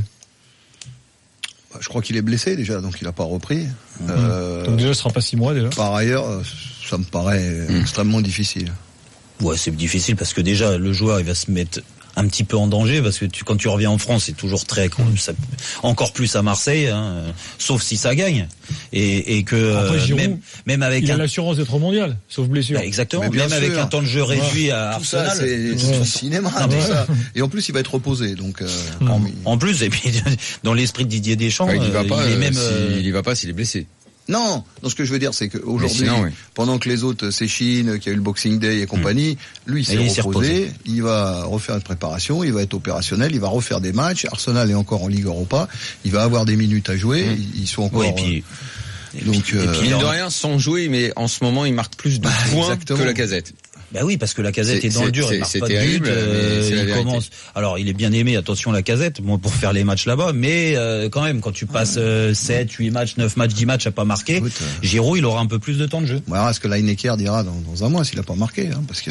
Bah, je crois qu'il est blessé déjà, donc il n'a pas repris. Mmh. Euh, donc déjà, ce sera pas six mois déjà. Par ailleurs, ça me paraît mmh. extrêmement difficile. Ouais, c'est difficile parce que déjà le joueur il va se mettre un petit peu en danger, parce que tu, quand tu reviens en France, c'est toujours très, ça, encore plus à Marseille, hein, sauf si ça gagne. Et, et que après, Giroud, même, même avec il un... a l'assurance d'être au mondial, sauf blessure. Bah, exactement. Même sûr. Avec un temps de jeu réduit ouais. à Arsenal, ça, c'est, c'est ouais. cinéma. Ah, ouais. ça. Et en plus, il va être reposé, donc. Euh, mmh. en, en plus, et puis dans l'esprit de Didier Deschamps, ouais, il y va pas. Il est euh, même. Si, euh... il y va pas s'il est blessé. Non, non, ce que je veux dire, c'est qu'aujourd'hui, sinon, oui. pendant que les autres s'échinent, qu'il y a eu le Boxing Day et compagnie, mmh. lui, il s'est reposé, reposé, il va refaire une préparation, il va être opérationnel, il va refaire des matchs. Arsenal est encore en Ligue Europa, il va avoir des minutes à jouer, mmh. ils sont encore... Oui, et puis... euh, donc, et puis, euh, de rien, sans jouer, mais en ce moment, il marque plus de bah, points exactement. que la Casette. Bah oui, parce que la Casette est, est dans le dur, il marque pas terrible, de but, euh, il commence. Vérité. Alors, il est bien aimé, attention la Casette, bon, pour faire les matchs là-bas, mais euh, quand même, quand tu passes euh, sept, huit matchs, neuf matchs, dix matchs à pas marquer, Écoute, euh... Giroud, il aura un peu plus de temps de jeu. On verra ce que Lineker dira dans, dans un mois s'il a pas marqué, hein, parce que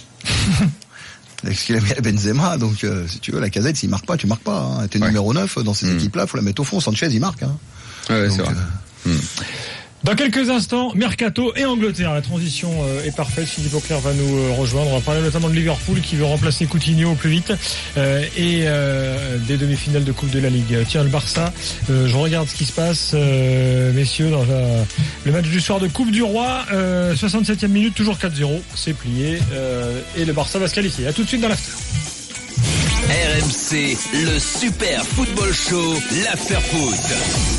parce qu'il a mis Benzema, donc euh, si tu veux, la Casette, s'il marque pas, tu marques pas. Hein. T'es ouais. numéro neuf dans ces mmh. équipes-là, faut la mettre au fond. Sanchez, il marque. Hein. Ouais, donc, c'est vrai. Euh... Mmh. Dans quelques instants, Mercato et Angleterre. La transition euh, est parfaite. Philippe Auclair va nous euh, rejoindre. On va parler notamment de Liverpool qui veut remplacer Coutinho au plus vite euh, et euh, des demi-finales de Coupe de la Ligue. Tiens, le Barça, euh, je regarde ce qui se passe, euh, messieurs, dans la, le match du soir de Coupe du Roi. Euh, soixante-septième minute, toujours quatre zéro. C'est plié euh, et le Barça va se qualifier. À tout de suite dans l'after. R M C, le super football show, l'after foot.